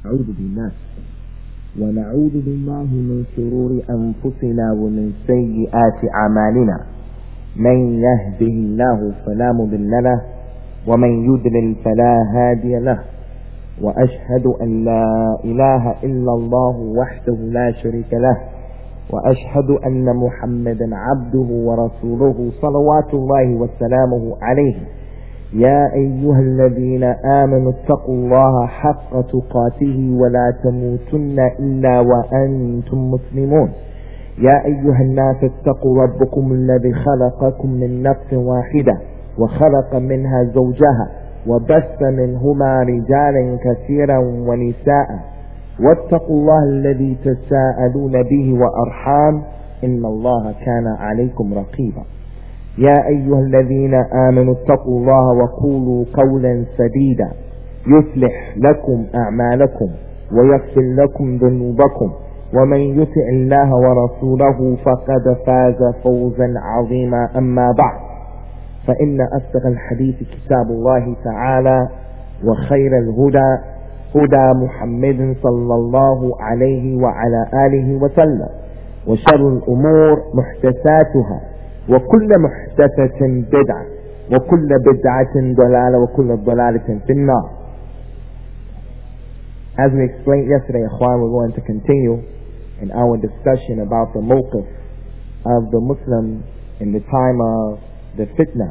أعوذ بالله ونعوذ بالله من شرور أنفسنا ومن سيئات أعمالنا من يهده الله فلا مضل له ومن يضلل فلا هادي له وأشهد أن لا إله إلا الله وحده لا شريك له وأشهد أن محمدا عبده ورسوله صلوات الله وسلامه عليه يا أيها الذين آمنوا اتقوا الله حق تقاته ولا تموتن إلا وأنتم مسلمون يا أيها الناس اتقوا ربكم الذي خلقكم من نفس واحدة وخلق منها زوجها وبث منهما رجالا كثيرا ونساء واتقوا الله الذي تساءلون به وأرحام إن الله كان عليكم رقيبا يا أيها الذين آمنوا اتقوا الله وقولوا قولا سديدا يصلح لكم أعمالكم ويغفر لكم ذنوبكم ومن يطع الله ورسوله فقد فاز فوزا عظيما أما بعد فإن أصدق الحديث كتاب الله تعالى وخير الهدى هدى محمد صلى الله عليه وعلى آله وسلم وشر الأمور محدثاتها وكل محدثة بدعة وكل بدعة ضلالة وكل ضلالة في النار. As we explained yesterday, Ikhwan, we're going to continue in our discussion about the mawqif of the Muslim in the time of the fitna.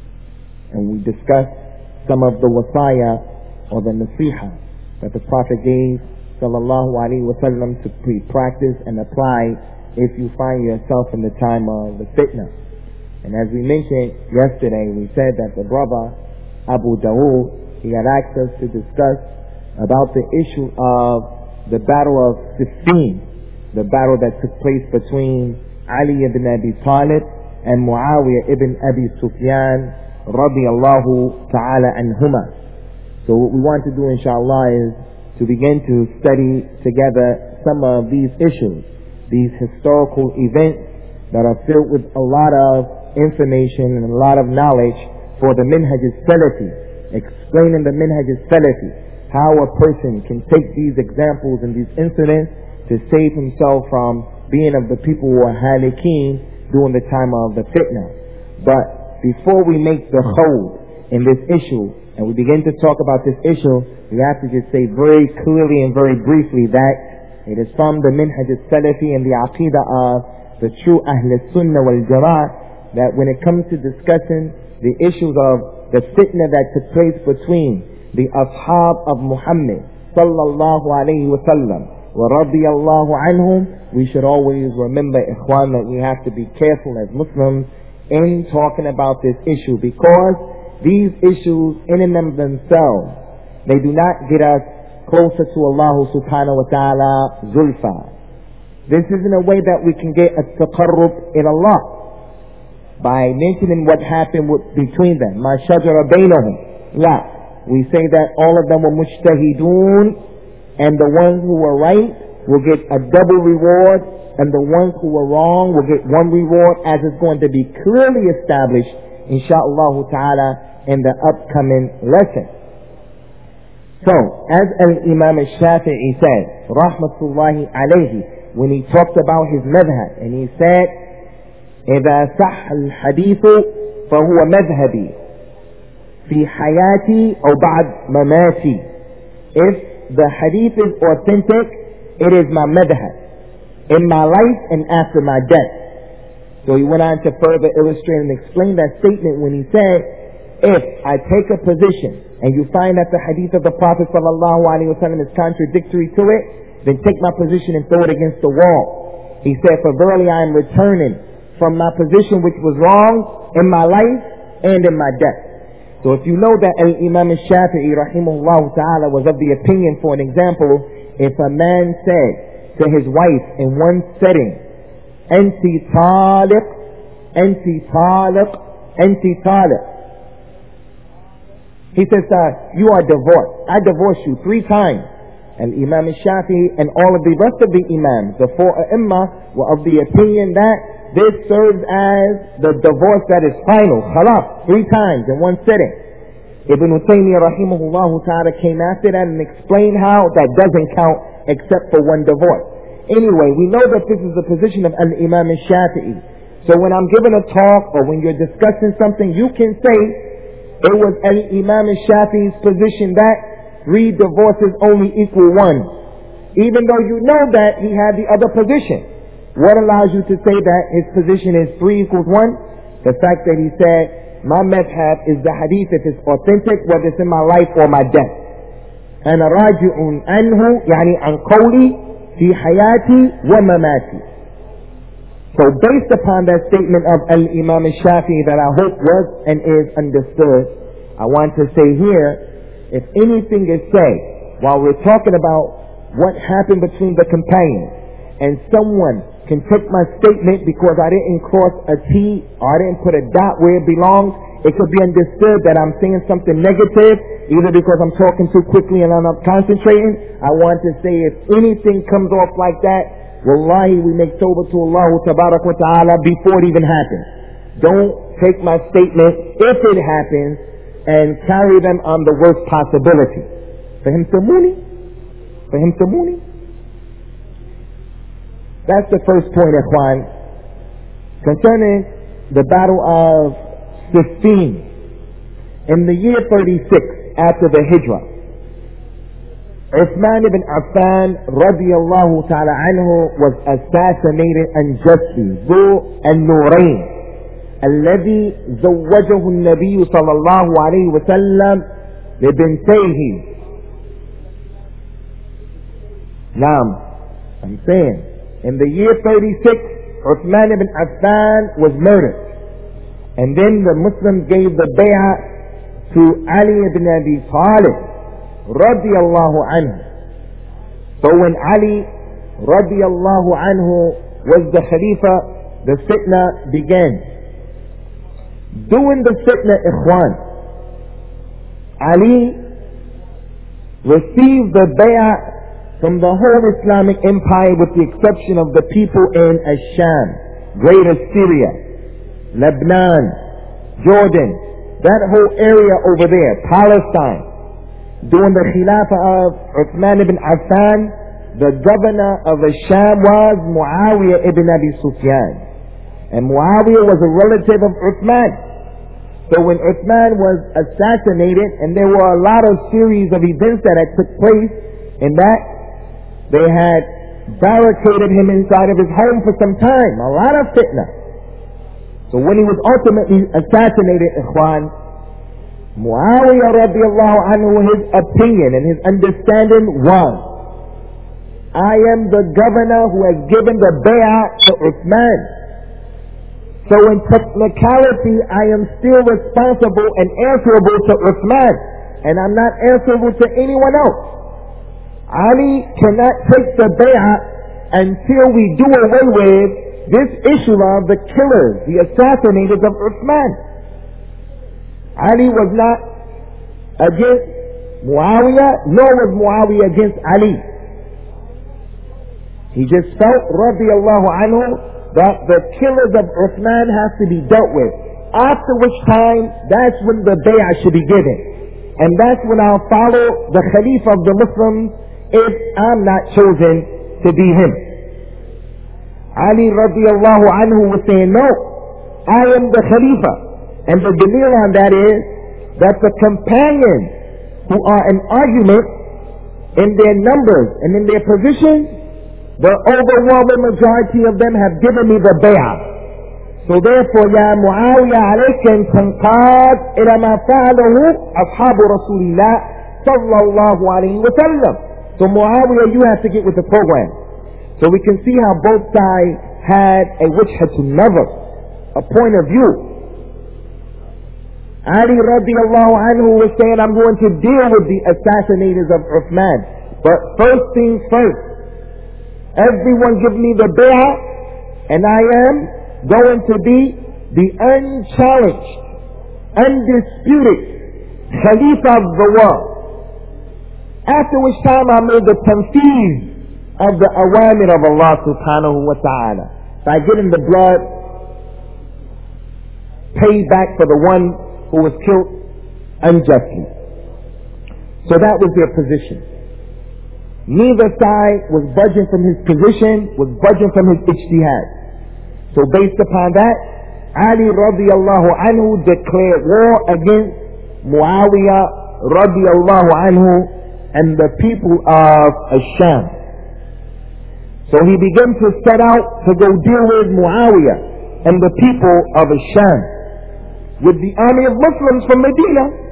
And we discussed some of the wasaya or the nasiha that the Prophet gave sallallahu alaihi wasallam to practice and apply if you find yourself in the time of the fitna. And as we mentioned yesterday, we said that the brother Abu Dawood, he had asked us to discuss about the issue of the battle of Siffin, the battle that took place between Ali ibn Abi Talib and Muawiyah ibn Abi Sufyan radiyallahu ta'ala anhuma. So what we want to do inshallah is to begin to study together some of these issues, these historical events that are filled with a lot of information and a lot of knowledge for the Minhaj al-Salafi, explaining the Minhaj al-Salafi, how a person can take these examples and these incidents to save himself from being of the people who are halikeen during the time of the fitna. But before we make the hold in this issue and we begin to talk about this issue, we have to just say very clearly and very briefly that it is from the Minhaj al-Salafi and the Aqidah of the true Ahl Sunnah wal Jama'ah that when it comes to discussing the issues of the fitna that took place between the ashab of Muhammad sallallahu alayhi wa sallam wa radiyallahu anhum, we should always remember, ikhwan, that we have to be careful as Muslims in talking about this issue, because these issues in and of themselves, they do not get us closer to Allah subhanahu wa ta'ala zulfa. This isn't a way that we can get a taqarrub in Allah by mentioning what happened between them. Ma shajara bainahum. La. We say that all of them were mujtahidun, and the ones who were right will get a double reward, and the ones who were wrong will get one reward, as is going to be clearly established, insha'Allah ta'ala, in the upcoming lesson. So, as Al-Imam al-Shafi'i said, rahmatullahi alayhi, when he talked about his madhab, and he said, إذا صح الحديث فهو مذهبي في حياتي أو بعد مماتي. If the hadith is authentic, it is my madhab in my life and after my death. So he went on to further illustrate and explain that statement when he said, if I take a position and you find that the hadith of the Prophet sallallahu alaihi wasallam is contradictory to it, then take my position and throw it against the wall. He said, for verily I am returning from my position which was wrong in my life and in my death. So if you know that Imam al-Shafi'i rahimahullah ta'ala was of the opinion, for an example, if a man said to his wife in one setting, Anti taliq, Anti taliq, Anti taliq. He says, you are divorced. I divorced you 3 times. And Imam al-Shafi'i and all of the rest of the Imams, the 4 A'imma, were of the opinion that this serves as the divorce that is final. Khalas, 3 times in one sitting. Ibn Taymiyyah rahimahullah ta'ala came after that and explained how that doesn't count except for one divorce. Anyway, we know that this is the position of Al-Imam al-Shafi'i. So when I'm giving a talk or when you're discussing something, you can say it was Al-Imam al-Shafi'i's position that 3 divorces only equal 1. Even though you know that he had the other position. What allows you to say that his position is 3 equals 1? The fact that he said, my madhab is the hadith if it's authentic, whether it's in my life or my death. أنا راجع عنه يعني عن قولي في حياتي ومماتي. So based upon that statement of Al-Imam al-Shafi'i that I hope was and is understood, I want to say here, if anything is said while we're talking about what happened between the companions, and someone can take my statement because I didn't cross a T or I didn't put a dot where it belongs, it could be understood that I'm saying something negative, either because I'm talking too quickly and I'm not concentrating. I want to say if anything comes off like that, wallahi, we make tawbah to Allah tabarak wa ta'ala before it even happens. Don't take my statement if it happens and carry them on the worst possibility. Fahimtumuni? That's the first point, ikhwan. Concerning the battle of Siffin, in the year 36 after the Hijrah, Uthman ibn Affan radiyallahu ta'ala anhu was assassinated unjustly. Zu al-Nurayn الذي زوجه النبي صلى الله عليه وسلم لبنتيه. Now, I'm saying, in the year 36, Uthman ibn Affan was murdered. And then the Muslims gave the bay'ah to Ali ibn Abi Talib radiyallahu anhu. So when Ali radiyallahu anhu was the Khalifa, the fitna began. During the fitna, ikhwan, Ali received the bay'ah from the whole Islamic empire with the exception of the people in Ash-Sham, Greater Syria, Lebanon, Jordan, that whole area over there, Palestine. During the Khilafah of Uthman ibn Affan, the governor of Ash-Sham was Muawiyah ibn Abi Sufyan. And Muawiyah was a relative of Uthman. So when Uthman was assassinated, and there were a lot of series of events that had took place in that, they had barricaded him inside of his home for some time. A lot of fitna. So when he was ultimately assassinated, ikhwan, Muawiyah radiallahu anhu, his opinion and his understanding was, I am the governor who has given the bay'ah to Uthman. So in technicality, I am still responsible and answerable to Uthman. And I'm not answerable to anyone else. Ali cannot take the bay'ah until we do away with this issue of the killers, the assassinators of Uthman. Ali was not against Muawiyah, nor was Muawiyah against Ali. He just felt, radiyallahu anhu, that the killers of Uthman have to be dealt with. After which time, that's when the bay'ah should be given. And that's when I'll follow the Khalifa of the Muslims if I'm not chosen to be him. Ali radiallahu anhu was saying, no, I am the Khalifa. And the dalil on that is that the companions who are in argument in their numbers and in their positions, the overwhelming majority of them have given me the bay'ah. So therefore, Ya Muawiyah alayka tanqad ila ma fa'alahu ashabu Rasulillah sallallahu alayhi wa sallam. So Muawiyah, you have to get with the program. So we can see how both sides had a wajhatun nazar, a point of view. Ali radiallahu anhu was saying, I'm going to deal with the assassinators of Uthman. But first things first, everyone give me the bay'ah, and I am going to be the unchallenged, undisputed Khalifa of the world. After which time I made the tanfiz of the awamir of Allah subhanahu wa ta'ala. By getting the blood paid back for the one who was killed unjustly. So that was their position. Neither side was budging from his position, was budging from his ijtihad. So based upon that, Ali radiallahu anhu declared war against Muawiyah radiallahu anhu and the people of Ash-Sham. So he began to set out to go deal with Muawiyah and the people of Ash-Sham with the army of Muslims from Medina.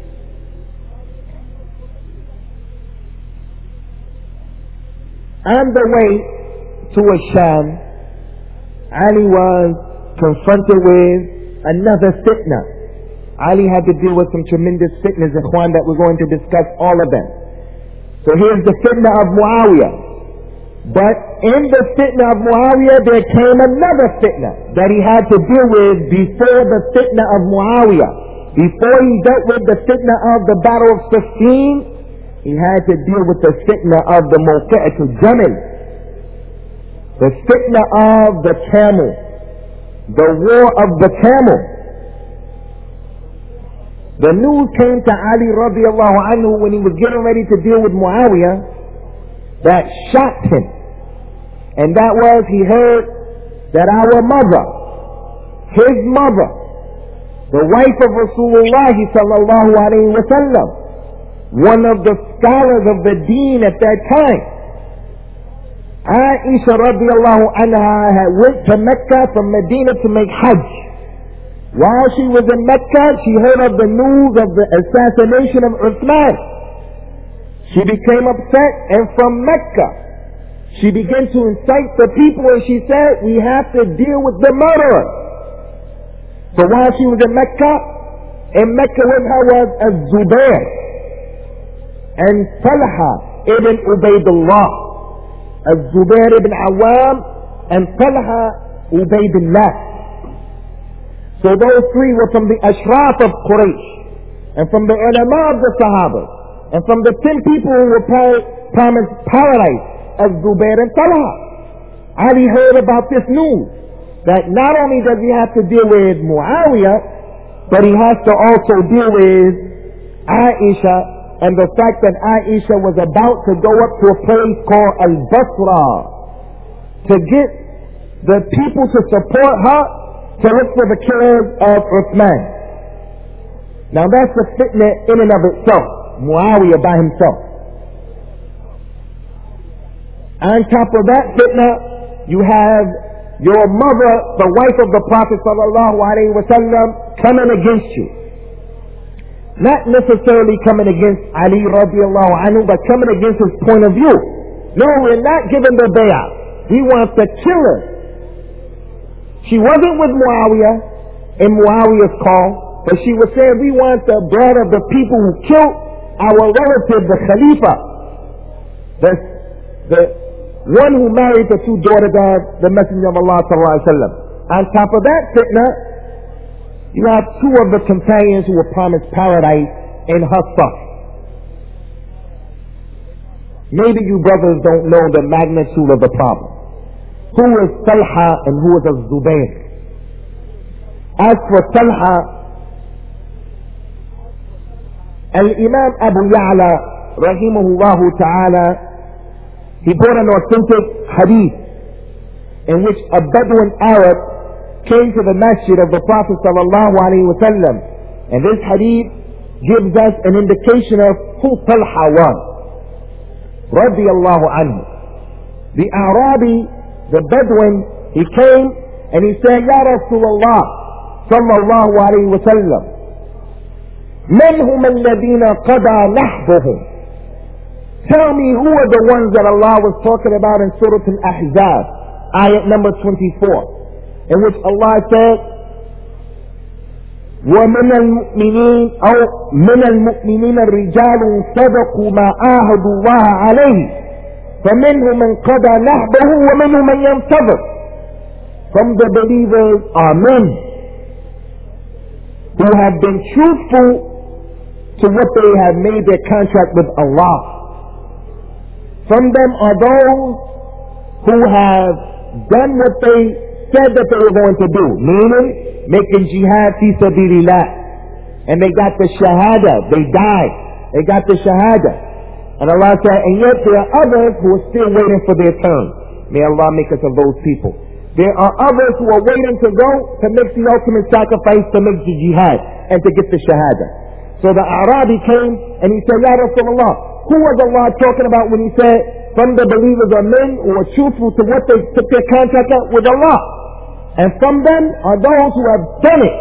On the way to Ash-Sham, Ali was confronted with another fitna. Ali had to deal with some tremendous fitnas, Ikhwan, that we're going to discuss all of them. So here's the fitna of Muawiyah. But in the fitna of Muawiyah, there came another fitna that he had to deal with before the fitna of Muawiyah. Before he dealt with the fitna of the battle of Siffin, he had to deal with the fitna of the Mawqi'atul Jamal, the fitna of the camel, the war of the camel. The news came to Ali radiallahu anhu when he was getting ready to deal with Muawiyah that shocked him. And that was, he heard that our mother, his mother, the wife of Rasulullah sallallahu alayhi wa sallam, one of the scholars of the deen at that time, Aisha radiallahu anha had went to Mecca from Medina to make Hajj. While she was in Mecca, she heard of the news of the assassination of Uthman. She became upset, and from Mecca she began to incite the people, and she said, we have to deal with the murderer. So while she was in Mecca with her was Az-Zubair and Talha ibn Ubaydullah, Az-Zubair ibn Awam and Talha Ubaydullah. So those three were from the Ashraf of Quraysh, and from the ulama of the Sahaba, and from the 10 people who were promised paradise, Az-Zubair and Talha. Ali heard about this news, that not only does he have to deal with Muawiyah, but he has to also deal with Aisha, and the fact that Aisha was about to go up to a place called Al-Basra to get the people to support her to look for the killers of Uthman. Now that's a fitna in and of itself, Muawiyah by himself. On top of that fitna, you have your mother, the wife of the Prophet sallallahu alaihi wasallam, coming against you. Not necessarily coming against Ali radiallahu anhu, but coming against his point of view. No, we're not giving the bay'ah. We want the killer. She wasn't with Muawiyah in Muawiyah's call, but she was saying, we want the blood of the people who killed our relative, the Khalifa, the one who married the 2 daughters of the Messenger of Allah sallallahu alaihi wasallam. On top of that fitna, you have 2 of the companions who were promised paradise in her stuff. Maybe you brothers don't know the magnitude of the problem. Who is Talha and who is Az-Zubair? As for Talha, Al-Imam Abu Ya'la rahimahullah ta'ala, he brought an authentic hadith in which a Bedouin Arab came to the masjid of the Prophet sallallahu alaihi wasallam, and this hadith gives us an indication of who Talha was radiyallahu anhu. The Arabi, the Bedouin, he came and he said, Ya Rasulullah sallallahu alaihi wasallam, man hum alladhina qada nahbuhum? Tell me, who are the ones that Allah was talking about in Surah Al-Ahzab, ayat number 24, in which Allah said, وَمِنَ الْمُؤْمِنِينَ أو مِنَ الْمُؤْمِنِينَ الرِّجَالٌ صَدَقُوا مَا عَاهَدُوا اللَّهَ عَلَيْهِ فَمِنْهُمْ مَنْ قَضَى نَحْبَهُ وَمِنْهُمْ مَنْ يَنْتَظِرُ. From the believers are men who have been truthful to what they have made their contract with Allah. From them are those who have done what they said that they were going to do, meaning making jihad fi sabilillah, and they got the shahada. They died. They got the shahada. And Allah said, and yet there are others who are still waiting for their turn. May Allah make us of those people. There are others who are waiting to go to make the ultimate sacrifice, to make the jihad, and to get the shahada. So the Arabi came and he said, Ya Rasulullah, who was Allah talking about when he said, from the believers are men who are truthful to what they took their contract out with Allah? And from them are those who have done it.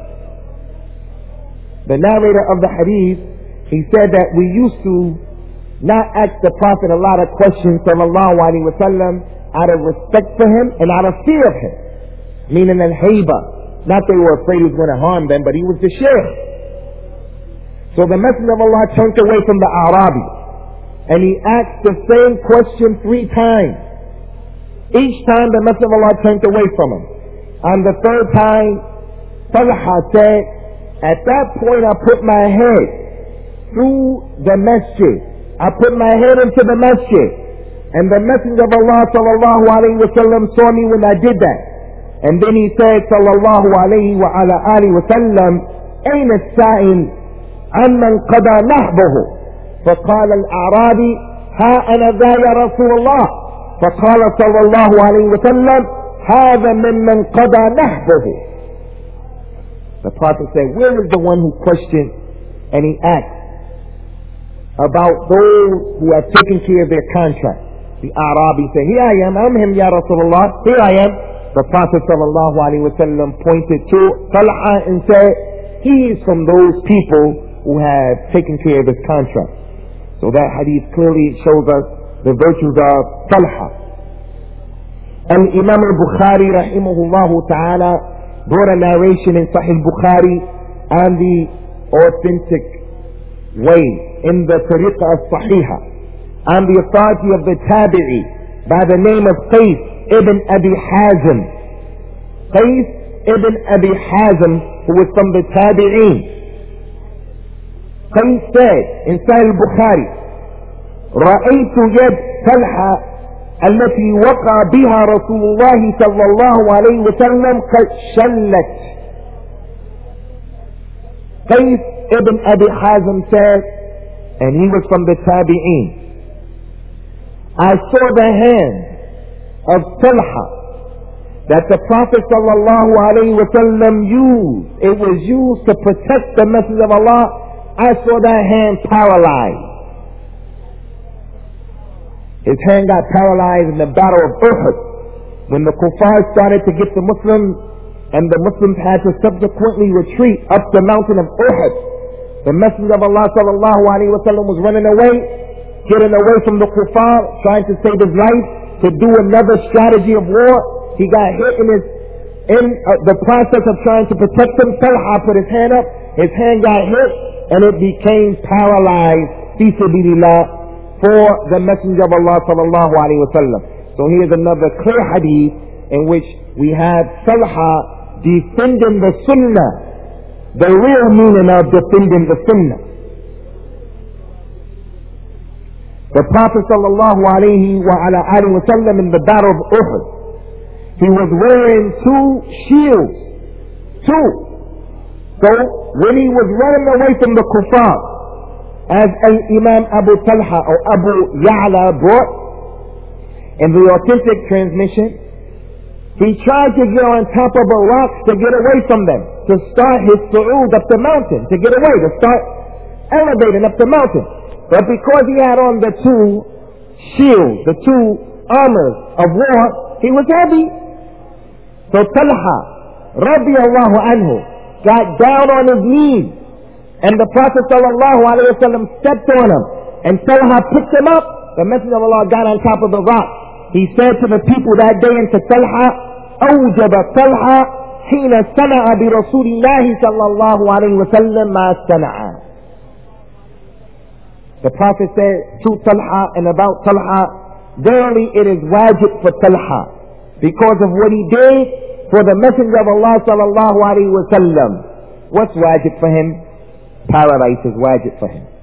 The narrator of the hadith, he said that we used to not ask the Prophet a lot of questions, sallallahu alaihi wasallam, out of respect for him and out of fear of him. Meaning al-hayba. Not they were afraid he was going to harm them, but he was the sheriff. So the Messenger of Allah turned away from the Arabi, and he asked the same question 3 times. Each time the Messenger of Allah turned away from him. On the 3rd time, Talha said, at that point I put my head through the masjid. I put my head into the masjid. And the Messenger of Allah sallallahu alayhi wa sallam saw me when I did that. And then he said sallallahu alayhi wa ala alihi wa sallam, أين السائل عمن قضى نحبه؟ فقال الأعرابي ها أنا ذا يا رسول الله. فقال صلى الله عليه وسلم هذا ممن قضى نحبه. The Prophet said, where is the one who questioned and he asked about those who have taken care of their contract? The Arabi said, here I am, I'm him, Ya Rasulullah, here I am. The Prophet sallallahu alaihi wasallam pointed to Talha and said, he is from those people who have taken care of this contract. So that hadith clearly shows us the virtues of Talha. And Imam al-Bukhari rahimahullah ta'ala brought a narration in Sahih Bukhari on the authentic way, in the tariqah as-sahihah, on the authority of the tabi'i by the name of Qais ibn Abi Hazim. Qais ibn Abi Hazim, who was from the tabi'in. Qais said in Sahih Bukhari, رأيت يد طلحة التي وقع بها رسول الله صلى الله عليه وسلم قد شلت. Qais ibn Abi Hazim said, and he was from the tabi'in, I saw the hand of Talha that the Prophet sallallahu alaihi wasallam used. It was used to protect the message of Allah. I saw that hand paralyzed. His hand got paralyzed in the battle of Uhud, when the kuffar started to get the Muslims, and the Muslims had to subsequently retreat up the mountain of Uhud. The Messenger of Allah sallallahu alaihi wasallam was running away, getting away from the kuffar, trying to save his life, to do another strategy of war. He got hit in the process of trying to protect himself. I put his hand up, his hand got hit, and it became paralyzed, fi sabilillah, for the Messenger of Allah sallallahu alaihi wasallam. So here's another clear hadith in which we have Talha defending the Sunnah, the real meaning of defending the Sunnah. The Prophet sallallahu alaihi wasallam in the battle of Uhud, he was wearing 2 shields. 2. So when he was running away from the kuffar, as Imam Abu Talha or Abu Ya'la brought in the authentic transmission, he tried to get on top of a rock to get away from them, to start his su'ud up the mountain, to get away, to start elevating up the mountain. But because he had on the 2 shields, the 2 armors of war, he was heavy. So Talha radiyallahu anhu got down on his knees, and the Prophet sallallahu alaihi wasallam stepped on him, and Talha picked him up. The Messenger of Allah got on top of the rock. He said to the people that day and to Talha, أوجب طلحة حين سمع برسول الله صلى الله عليه وسلم ما سمع. The Prophet said to Talha and about Talha, verily it is wajib for Talha because of what he did for the Messenger of Allah sallallahu alaihi wasallam. What's wajib for him? Paradise is wajib for him.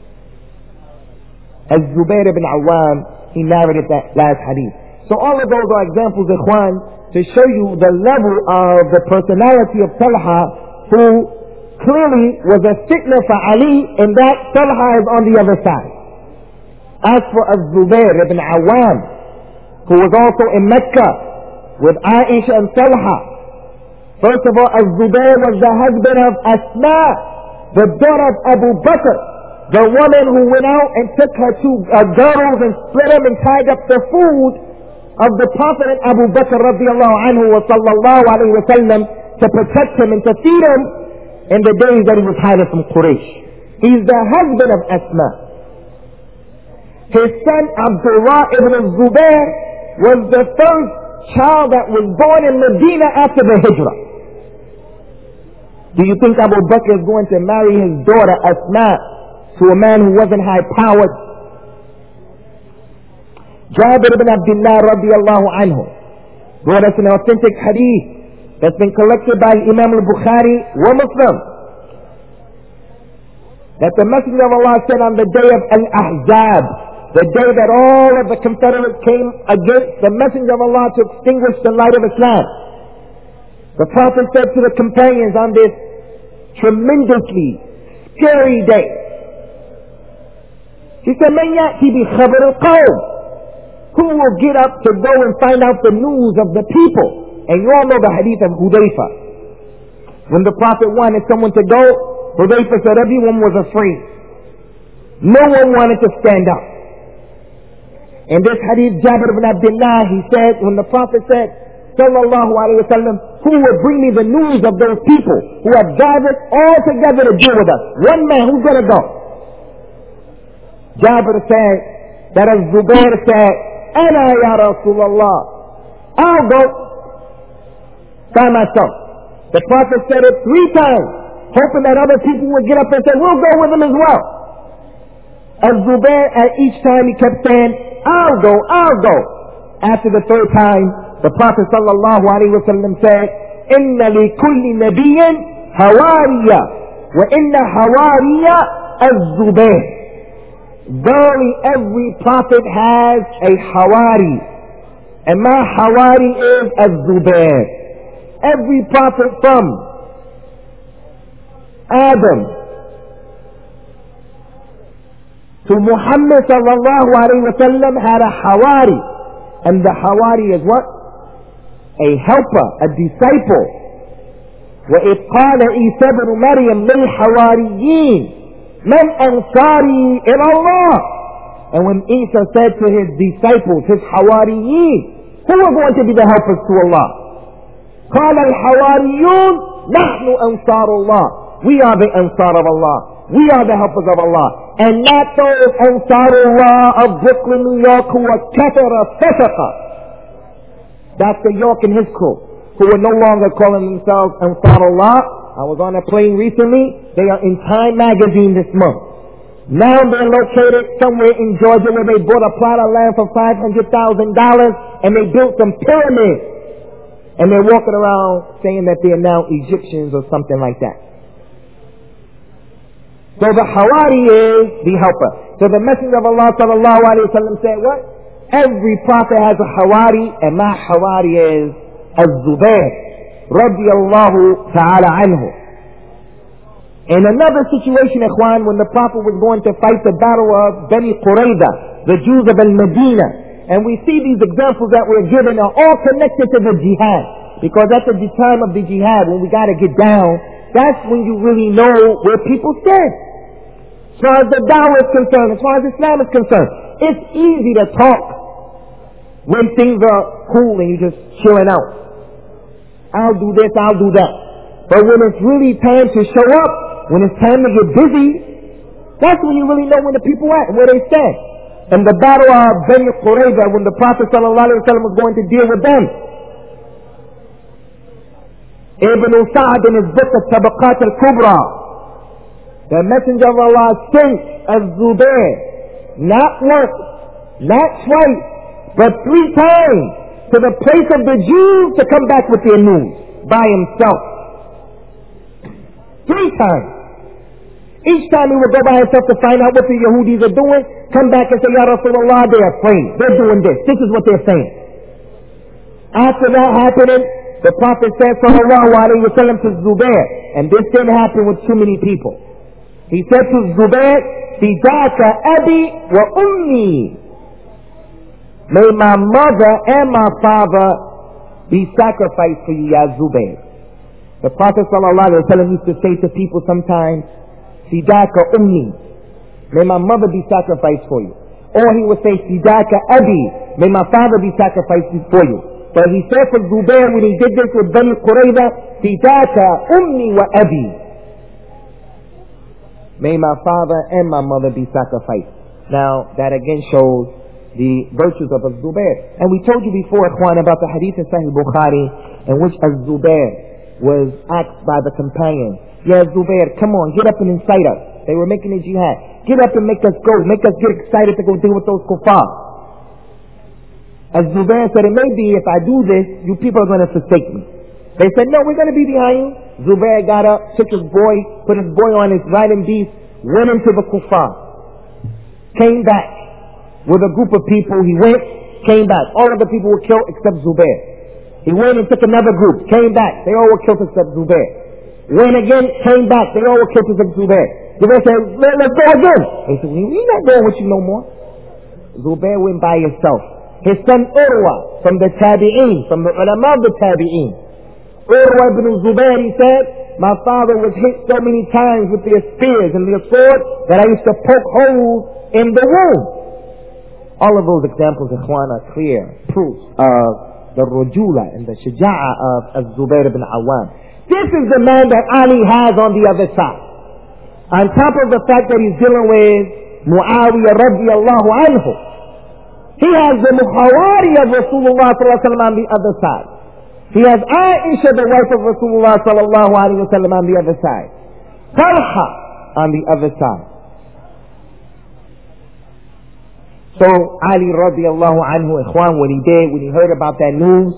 As Zubair ibn Awam, he narrated that last hadith. So all of those are examples, ikhwan, to show you the level of the personality of Talha, who clearly was a fitna for Ali, and that Talha is on the other side. As for Az-Zubair ibn Awam, who was also in Mecca with Aisha and Talha, first of all, Az-Zubair was the husband of Asma, the daughter of Abu Bakr, the woman who went out and took her two girdles and split them and tied up the food of the Prophet and Abu Bakr radiallahu anhu wa sallallahu alayhi wa sallam to protect him and to feed him in the days that he was hiding from Quraysh. He's the husband of Asma. His son Abdullah ibn Zubair was the first child that was born in Medina after the Hijrah. Do you think Abu Bakr is going to marry his daughter Asma to a man who wasn't high powered? Jabir ibn Abdullah radiallahu anhu brought us an authentic hadith that's been collected by Imam al-Bukhari wa Muslim, that the Messenger of Allah said on the day of Al-Ahzab, the day that all of the Confederates came against the Messenger of Allah to extinguish the light of Islam, the Prophet said to the companions on this tremendously scary day, he said, "Man ya'ti bi khabar al-qawm," who will get up to go and find out the news of the people? And you all know the hadith of Hudayfa. When the Prophet wanted someone to go, Hudayfa said everyone was afraid. No one wanted to stand up. In this hadith, Jabir ibn Abdullah, he said, when the Prophet said, sallallahu alayhi wa sallam, who will bring me the news of those people who have gathered all together to deal with us? One man, who's going to go? Jabir said, that Az-Zubair said, Ana ya Rasulullah, I'll go by myself. The Prophet said it 3 times, hoping that other people would get up and say, we'll go with him as well. Az-Zubair, at each time he kept saying, I'll go, I'll go. After the 3rd time, the Prophet sallallahu alayhi wa sallam said, Inna li kulli nabiyyin hawariya, wa inna hawariya az-Zubair. Verily every prophet has a hawari, and my hawari is az-Zubair. Every prophet from Adam to Muhammad sallallahu alayhi wa sallam had a hawari, and the hawari is what? A helper, a disciple. وَإِذْ قَالَ عِيسَى بْنُ مَرْيَمَ لِلْحَوَارِيِّينَ مَنْ أَنصَارِي إِلَى اللَّهِ. And when Isa said to his disciples, his hawariyin, who are going to be the helpers to Allah? قَالَ الْحَوَارِيُّونَ نَحْنُ أَنصَارُ اللَّهِ. We are the Ansar of Allah. We are the helpers of Allah. And not those Ansarullah of Brooklyn, New York, who are kafara fasaqa. That's the York and his crew, who are no longer calling themselves Ansarullah. I was on a plane recently. They are in Time magazine this month. Now they're located somewhere in Georgia where they bought a plot of land for $500,000 and they built some pyramids. And they're walking around saying that they're now Egyptians or something like that. So the Hawari is the helper. So the Messenger of Allah sallallahu alayhi wa sallam said what? Every prophet has a Hawari, and my Hawari is Az-Zubair radiyallahu ta'ala anhu. In another situation, ikhwan, when the Prophet was going to fight the battle of Bani Qurayza, the Jews of Al-Medina, and we see these examples that we're given are all connected to the jihad. Because at the time of the jihad, when we got to get down, that's when you really know where people stand. As far as the dawah is concerned, as far as Islam is concerned, it's easy to talk when things are cool and you're just chilling out. I'll do this, I'll do that. But when it's really time to show up, when it's time to get busy, that's when you really know when the people are and where they stand. And the battle of Bani Qurayza, when the Prophet sallallahu alaihi wasallam was going to deal with them, Ibn Sa'd in his book of Tabaqat al-Kubra, the Messenger of Allah sent Az-Zubair, not once, not twice, but 3 times to the place of the Jews to come back with their news by himself. 3 times. Each time he would go by himself to find out what the Yahudis are doing, come back and say, Ya Rasulullah, they're afraid. They're doing this. This is what they're saying. After that happening, The Prophet said, sallallahu alayhi wa sallam, to Zubair, and this didn't happen with too many people. He said to Zubair, Fidaka abi wa ummi. May my mother and my father be sacrificed for you, ya Zubair. The Prophet sallallahu alayhi wa sallam used to say to people sometimes, Fidaka ummi. May my mother be sacrificed for you. Or he would say, Fidaka abi. May my father be sacrificed for you. But he said for Zubair when he did this with Bani Qurayza, Fidaka ummi wa abi. May my father and my mother be sacrificed. Now, that again shows the virtues of Az-Zubair. And we told you before, Ikhwan, about the hadith in Sahih Bukhari, in which Az-Zubair was asked by the companion, Ya Zubair, come on, get up and incite us. They were making a jihad. Get up and make us go. Make us get excited to go deal with those kuffar. Az-Zubair said, it may be if I do this, you people are going to forsake me. They said, no, we're going to be behind you. Zubair got up, took his boy, put his boy on his riding beast, went into the kuffar. Came back with a group of people. He went, came back. All of the people were killed except Zubair. He went and took another group, came back. They all were killed except Zubair. Went again, came back. They all were killed except Zubair. Zubair said, let's go again. They said, we're not going with you no more. Zubair went by himself. His son Urwa from the Tabi'een, from the ulama of the Tabi'een. Urwa ibn Zubair, he said, my father was hit so many times with their spears and their sword that I used to poke holes in the womb. All of those examples, Ikhwan, are clear proofs of the rujula and the shaja'ah of Az-Zubair ibn Awam. This is the man that Ali has on the other side. On top of the fact that he's dealing with Muawiyah radiyallahu anhu, he has the Muhawari of Rasulullah sallallahu alaihi wasallam on the other side. He has Aisha, the wife of Rasulullah sallallahu alaihi wasallam, on the other side. Talha on the other side. So Ali radiallahu anhu, ikhwan, when he heard about that news,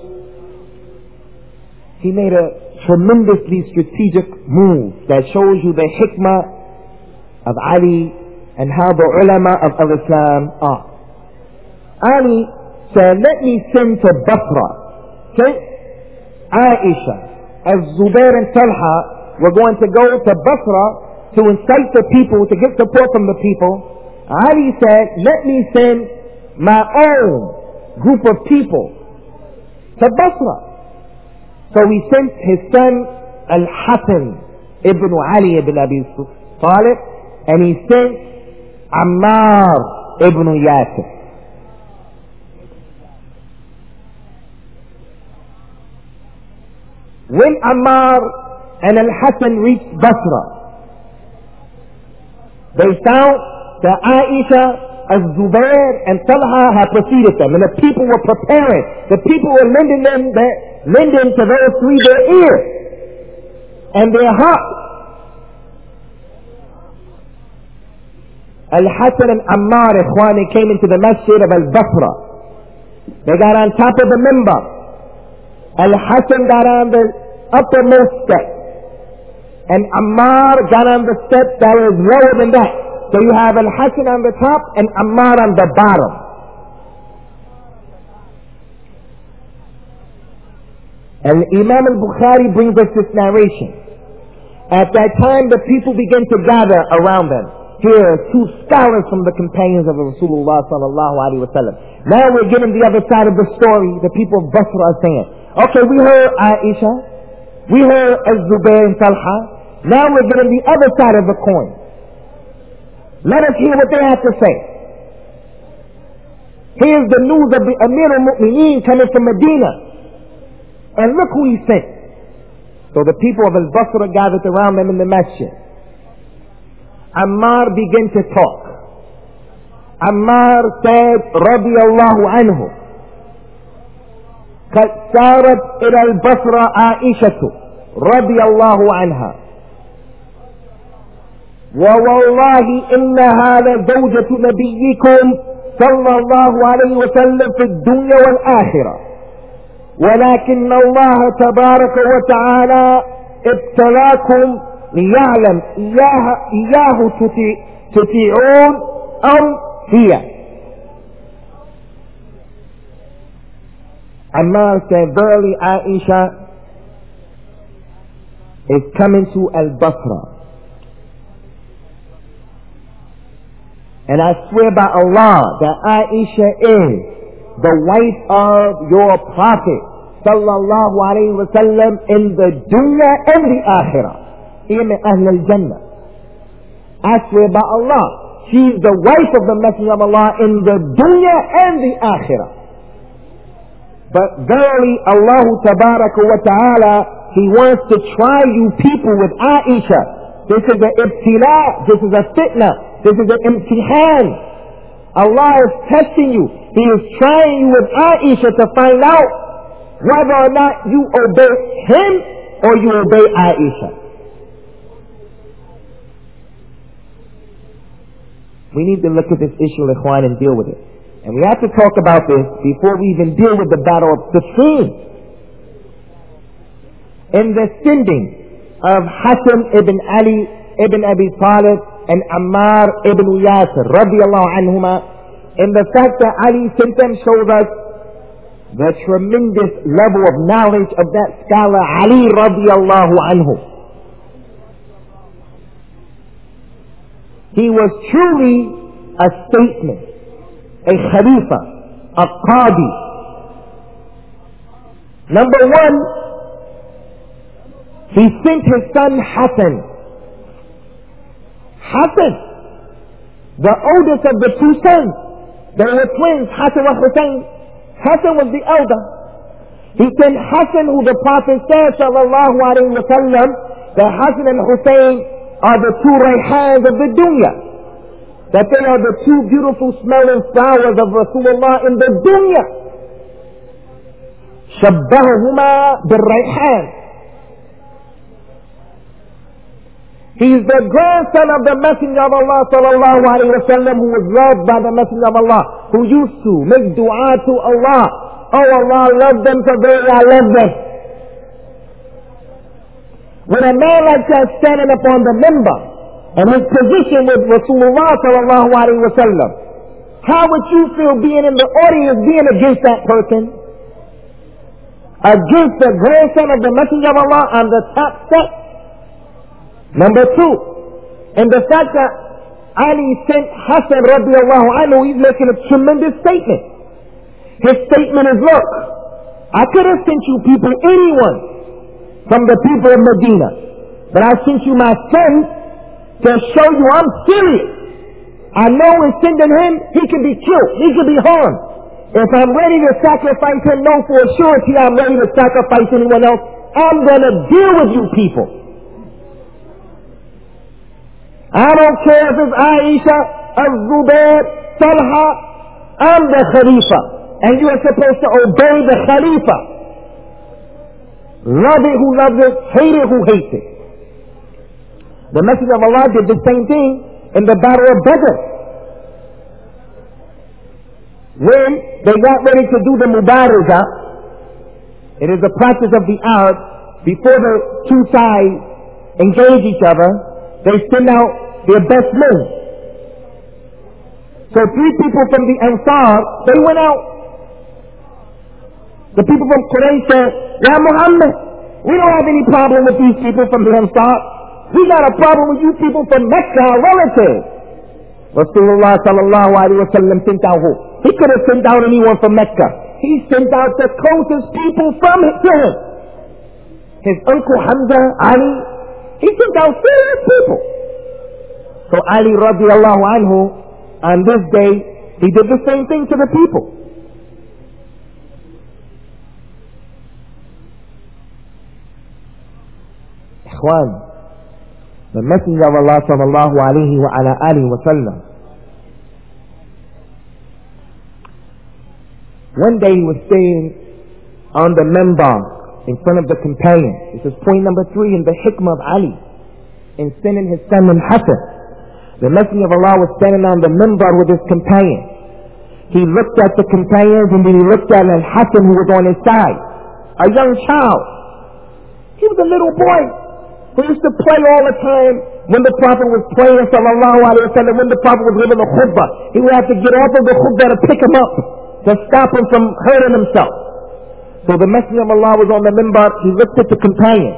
he made a tremendously strategic move that shows you the hikmah of Ali and how the ulama of Islam are. Ali said, let me send to Basra. Okay? Aisha, as Zubair and Talha were going to go to Basra to incite the people, to get support from the people, Ali said, let me send my own group of people to Basra. So he sent his son Al-Hasan ibn Ali ibn Abi Talib, and he sent Ammar ibn Yasir. When Ammar and Al-Hasan reached Basra, they found that Aisha, Az-Zubair and Talha had preceded them, and the people were preparing. The people were lending to those three their ears and their hearts. Al-Hasan and Ammar, ikhwani, came into the masjid of Al-Basra. They got on top of the minbar. Al-Hasan got on the uppermost step, and Ammar got on the step that was lower than that. So you have Al-Hasan on the top and Ammar on the bottom. And Imam al-Bukhari brings us this narration. At that time, the people began to gather around them. Here, two scholars from the companions of Rasulullah sallallahu alaihi wasallam. Now we're getting the other side of the story. The people of Basra are saying, okay, we heard Aisha, we heard Az-Zubair and Talha. Now we're getting the other side of the coin. Let us hear what they have to say. Here's the news of the Amir al-Mu'mineen coming from Medina. And look who he sent. So the people of Al-Basra gathered around them in the masjid. Ammar began to talk. Ammar said, radiyallahu anhu, قد سارت إلى البصرة عائشة رضي الله عنها ووالله إنها لزوجة نبيكم صلى الله عليه وسلم في الدنيا والآخرة ولكن الله تبارك وتعالى ابتلاكم ليعلم إياه تطيعون أو هي. Ammar said, verily Aisha is coming to Al-Basra. And I swear by Allah that Aisha is the wife of your Prophet sallallahu alayhi wa sallam in the dunya and the akhirah. Hiya min ahl al-jannah. I swear by Allah, she's the wife of the Messenger of Allah in the dunya and the akhirah. But verily Allah tabaraka wa ta'ala, He wants to try you people with Aisha. This is an ibtila, this is a fitna, this is an imtihan. Allah is testing you. He is trying you with Aisha to find out whether or not you obey him or you obey Aisha. We need to look at this issue, Ikhwan, and deal with it. And we have to talk about this before we even deal with the battle of Siffin. In the sending of Hassan ibn Ali ibn Abi Talib and Ammar ibn Yasir radiyallahu anhuma, in the fact that Ali sent them shows us the tremendous level of knowledge of that scholar Ali radiyallahu anhu. He was truly a statesman, a khalifa, a qadi. Number one, he sent his son Hassan. Hassan, the oldest of the two sons. They were twins, Hassan and Hussein. Hassan was the elder. He sent Hassan, who the Prophet said, sallallahu alayhi wa sallam, that Hassan and Hussein are the two rayhans of the dunya. That they are the two beautiful smelling flowers of Rasulullah in the dunya. Shabbahahuma bil-rayhan. He is the grandson of the Messenger of Allah sallallahu alayhi wa sallam, who was loved by the Messenger of Allah, who used to make dua to Allah. Oh Allah, love them so very I love them. When a man like that standing upon the minbar and his position with Rasulullah sallallahu alayhi wa sallam, how would you feel being in the audience, being against that person? Against the grandson of the Messenger of Allah on the top step? Number two, in the fact that Ali sent Hassan radiallahu anhu, he's making a tremendous statement. His statement is, look, I could have sent you people, anyone from the people of Medina, but I sent you my son to show you I'm serious. I know in sending him, he can be killed, he can be harmed. If I'm ready to sacrifice him, know for a surety I'm ready to sacrifice anyone else. I'm going to deal with you people. I don't care if it's Aisha, Az-Zubair, Talha, I'm the Khalifa. And you are supposed to obey the Khalifa. Love it who loves it, hate it who hates it. The Messenger of Allah did the same thing in the Battle of Badr. When they got ready to do the Mubaraza, it is the practice of the Arabs, before the two sides engage each other, they send out their best men. So three people from the Ansar, they went out. The people from Quraysh said, Ya Muhammad, we don't have any problem with these people from the Ansar. We got a problem with you people from Mecca, our relatives. Rasulullah sallallahu alayhi wa sallam sent out who? He could have sent out anyone from Mecca. He sent out the closest people from him. His uncle Hamza, Ali, he sent out serious people. So Ali radiallahu anhu, on this day, he did the same thing to the people. Ikhwan, the Messenger of Allah sallallahu alayhi wa ala alihi wa sallam, one day he was staying on the minbar in front of the companions. This is point number 3 in the hikmah of Ali in sending his son Hassan. The Messenger of Allah was standing on the minbar with his companions. He looked at the companions and then he looked at Hassan, who was on his side, a young child. He was a little boy who used to play all the time when the Prophet was praying, sallallahu alayhi wa sallam, when the Prophet was giving the khutbah. He would have to get off of the khutbah to pick him up, to stop him from hurting himself. So the Messenger of Allah was on the minbar. He looked at the companions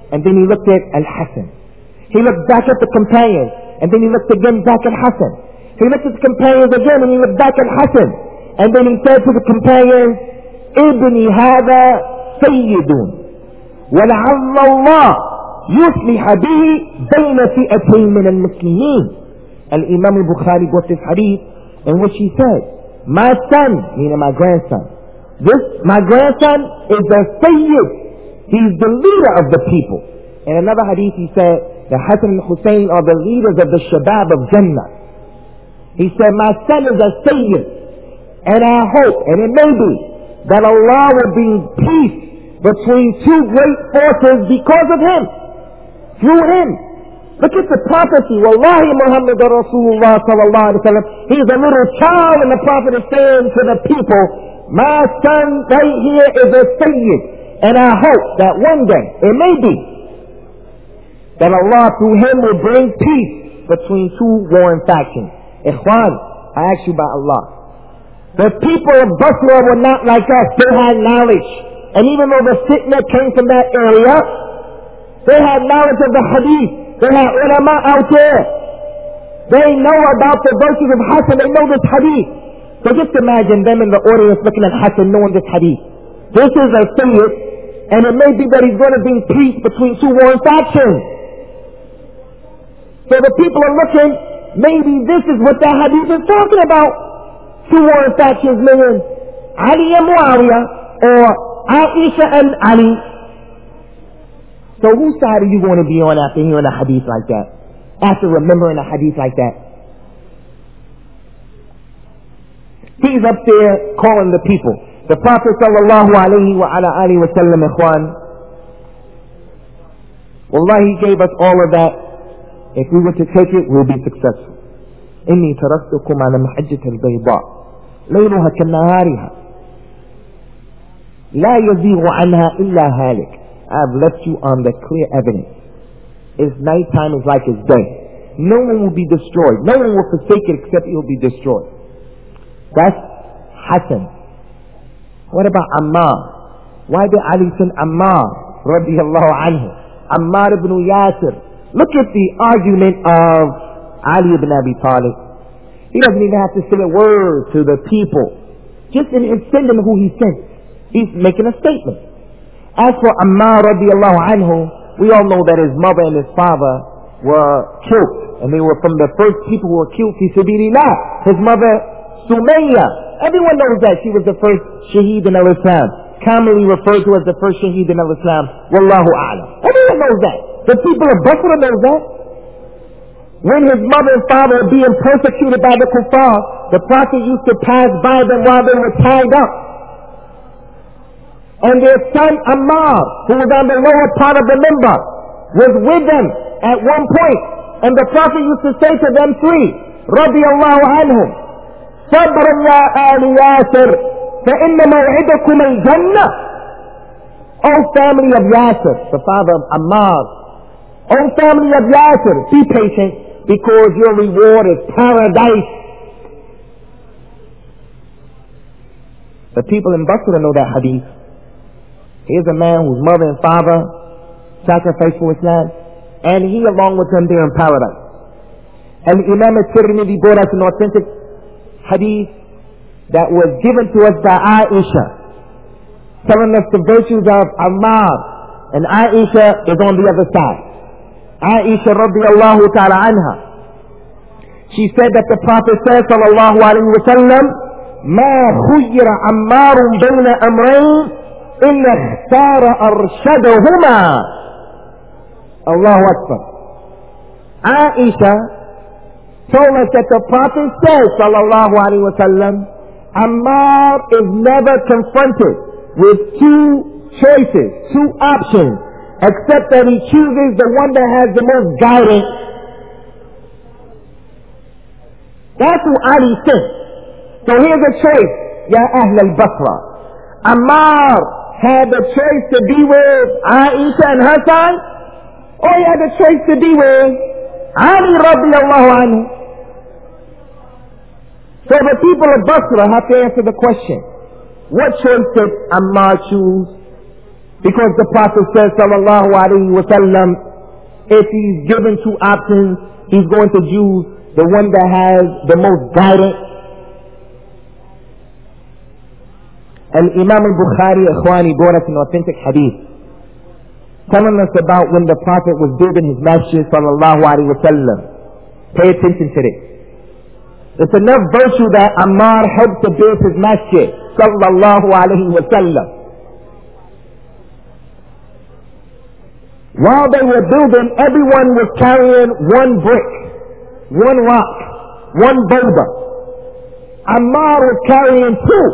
and then he looked at Al-Hasan. He looked back at the companions, and then he looked again back at Hasan. He looked at the companions again, and he looked back at Hasan. And then he said to the companions, Ibni hada sayyidun, وَلَعَلَّ اللَّهِ يُصْلِحَ بِهِ بَيْنَ فِئَتَيْن مِنَ الْمُسْلِمِينَ. Al-Imam al-Bukhari brought this hadith in which he said, my son, meaning my grandson, my grandson is a sayyid. He's the leader of the people. In another hadith he said, the Hasan and Hussein are the leaders of the Shabab of Jannah. He said, my son is a sayyid, and I hope, and it may be, that Allah will bring peace between two great forces because of him, through him. Look at the prophecy. Wallahi Muhammad Rasulullah sallallahu alaihi wasallam. He's a little child, and the Prophet is saying to the people, my son right here is a sayyid, and I hope that one day, it may be, that Allah through him will bring peace between two warring factions. Ikhwan, I ask you by Allah. The people of Basra were not like us. They had knowledge. And even though the fitna came from that area, they had knowledge of the hadith. They had ulama out there. They know about the virtues of Hassan. They know this hadith. So just imagine them in the audience looking at Hassan, knowing this hadith. This is a sayyid, and it may be that he's going to bring peace between two warring factions. So the people are looking, maybe this is what that hadith is talking about. Two warring factions, meaning Ali and Muawiyah, or Aisha and Ali. So whose side are you going to be on after hearing a hadith like that? After remembering a hadith like that? He's up there calling the people. The Prophet sallallahu alayhi wa ala alihi wa sallam, ikhwan, wallahi, he gave us all of that. If we were to take it, we'll be successful. إني تركتكم على محجة البيضاء ليلها كنهارها لا يزيغ عنها إلا هالك. I've left you on the clear evidence. Its nighttime is like its day. No one will be destroyed. No one will forsake it except it will be destroyed. That's Hassan. What about Ammar? Why did Ali send Ammar radiyallahu anhu? Ammar ibn Yasir. Look at the argument of Ali ibn Abi Talib. He doesn't even have to say a word to the people. Just in sending who he sent, he's making a statement. As for Ammar radiyallahu anhu, we all know that his mother and his father were killed. And they were from the first people who were killed fi sabilillah. His mother, Sumayya. Everyone knows that she was the first shaheed in al-Islam. Commonly referred to as the first shaheed in al-Islam. Wallahu a'lam. Everyone knows that. The people of Basra know that. When his mother and father were being persecuted by the kuffar, the Prophet used to pass by them while they were tied up. And their son Ammar, who was on the lower part of the minbar, was with them at one point. And the Prophet used to say to them three, radiyallahu anhum, صبرا يا آل ياسر فإن موعدكم الجنة. O family of Yasir, the father of Ammar, O family of Yasir, be patient, because your reward is paradise. The people in Basra know that hadith. Here's a man whose mother and father sacrificed for Islam, and he along with them there in paradise. And Imam al-Tirmidhi brought us an authentic hadith that was given to us by Aisha, telling us the virtues of Ammar, and Aisha is on the other side. Aisha radiyallahu ta'ala anha, she said that the Prophet said sallallahu alayhi wa sallam, ما خير عمار بين أمرين إلا اختار أرشدهما. Allahu Akbar. Aisha told us that the Prophet said sallallahu alayhi wa sallam, Ammar is never confronted with two choices, two options, except that he chooses the one that has the most guidance. That's who Ali said. So here's a choice, Ya Ahl al-Basra. Ammar had the choice to be with Aisha and her son, or he had the choice to be with Ali radiyallahu anhu. So the people of Basra have to answer the question, what choice did Ammar choose? Because the Prophet says, sallallahu alayhi wa sallam, if he's given two options, he's going to choose the one that has the most guidance. And Imam al-Bukhari, Ikhwani, brought us an authentic hadith telling us about when the Prophet was building his masjid, sallallahu alayhi wa sallam. Pay attention to this. It's enough virtue that Ammar helped to build his masjid, sallallahu alayhi wa sallam. While they were building, everyone was carrying one brick, one rock, one boulder. Ammar was carrying two.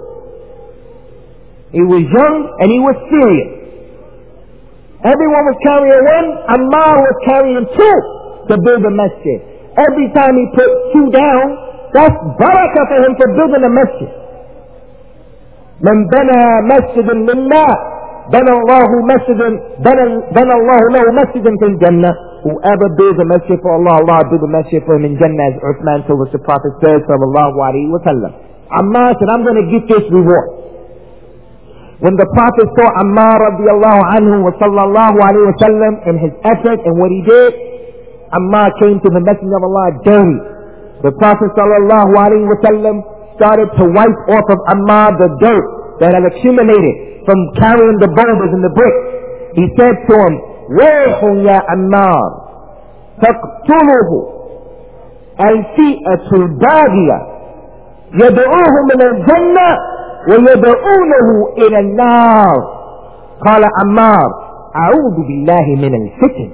He was young and he was serious. Everyone was carrying one, Ammar was carrying two to build the masjid. Every time he put two down, that's barakah for him for building a masjid. Man bana masjidan lillah, bana Allahu masjidan, bana Allahu lahu masjidan fil jannah. Whoever builds a masjid for Allah, Allah builds a masjid for him in Jannah, as Uthman told us the Prophet said, sallallahu alayhi wa sallam. Ammar said, I'm going to get this reward. When the Prophet saw Ammar radiallahu anhu wa sallallahu alayhi wa sallam in his effort and what he did, Ammar came to the Messenger of Allah dirty. The Prophet sallallahu alayhi wa sallam started to wipe off of Ammar the dirt that had accumulated from carrying the boulders and the bricks. He said to him, Wayhun ya Ammar, taqtuluhu al-fi'atu al-baghiya, yad'uhu min al-jannah, ويدعونه إلى النار. قال عمار أعوذ بالله من الفتن.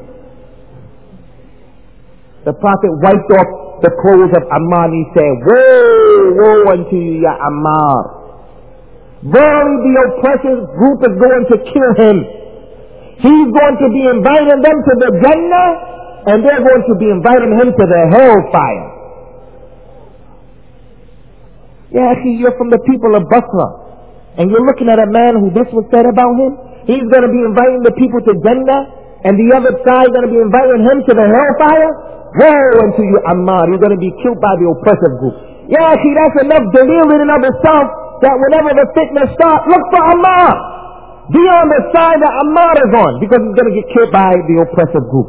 The Prophet wiped off the clothes of Ammar and he said, woe, woe unto you, ya Ammar. Verily the oppressive group is going to kill him. He's going to be inviting them to the Jannah and they're going to be inviting him to the hellfire. Yeah, you're from the people of Basra, and you're looking at a man who this was said about him. He's going to be inviting the people to Jannah, and the other side going to be inviting him to the hellfire. Woe unto you, Ammar! You're going to be killed by the oppressive group. Yeah, that's enough dalil in and of itself that whenever the fitna starts, look for Ammar. Be on the side that Ammar is on, because he's going to get killed by the oppressive group.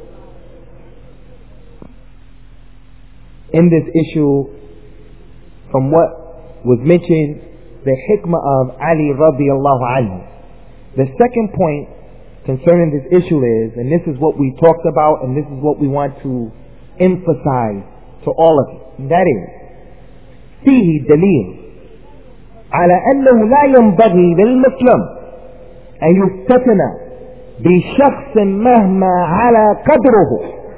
In this issue, from what was mentioned, the hikmah of Ali radiallahu anhu. The second point concerning this issue is, and this is what we talked about, and this is what we want to emphasize to all of you, and that is, فيه دليل على أنه لا ينبغي للمسلم أن يفتتن بشخص مهما على قدره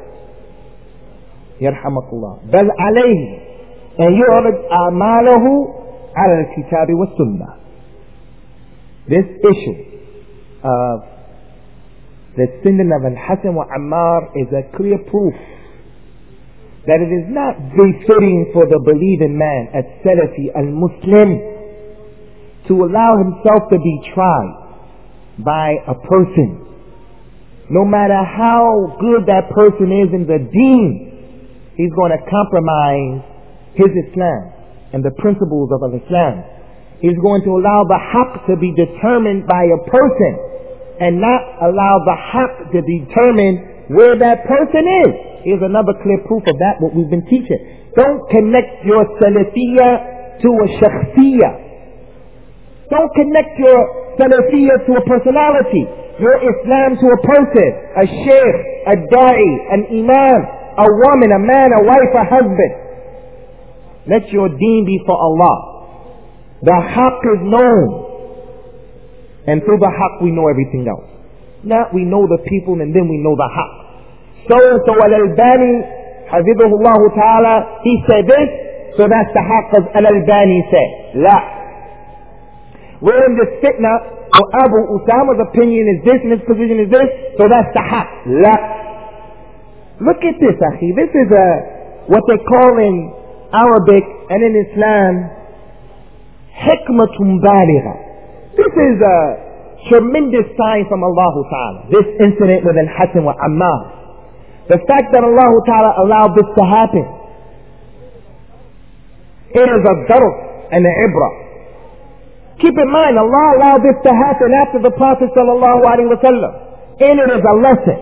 يرحمك الله بل عليه and يعرض أعماله على الكتاب والسنة. This issue of the sending of Al-Hasan wa Ammar is a clear proof that it is not befitting for the believing man, as Salafi, al-Muslim, to allow himself to be tried by a person. No matter how good that person is in the deen, he's going to compromise his Islam and the principles of Islam. He's going to allow the haqq to be determined by a person and not allow the haqq to determine where that person is. Here's another clear proof of that, what we've been teaching. Don't connect your salafiyah to a shakhsiyah. Don't connect your salafiyah to a personality, your Islam to a person, a sheikh, a da'i, an imam, a woman, a man, a wife, a husband. Let your deen be for Allah. The haqq is known, and through the haqq we know everything else. Not we know the people and then we know the haqq. So Al-Albani, Hafidhahullah Ta'ala, he said this, so that's the haqq as Al-Albani said. La. We're in this fitna, or Abu Usama's opinion is this and his position is this, so that's the haqq. La. Look at this, akhi. This is what they call in Arabic and in Islam, hikmatun baligha. This is a tremendous sign from Allah Ta'ala. This incident with Al-Hasan wa Ammar. The fact that Allah Ta'ala allowed this to happen, it is a darf and an ibrah. Keep in mind, Allah allowed this to happen after the Prophet sallallahu alaihi wasallam. And it is a lesson.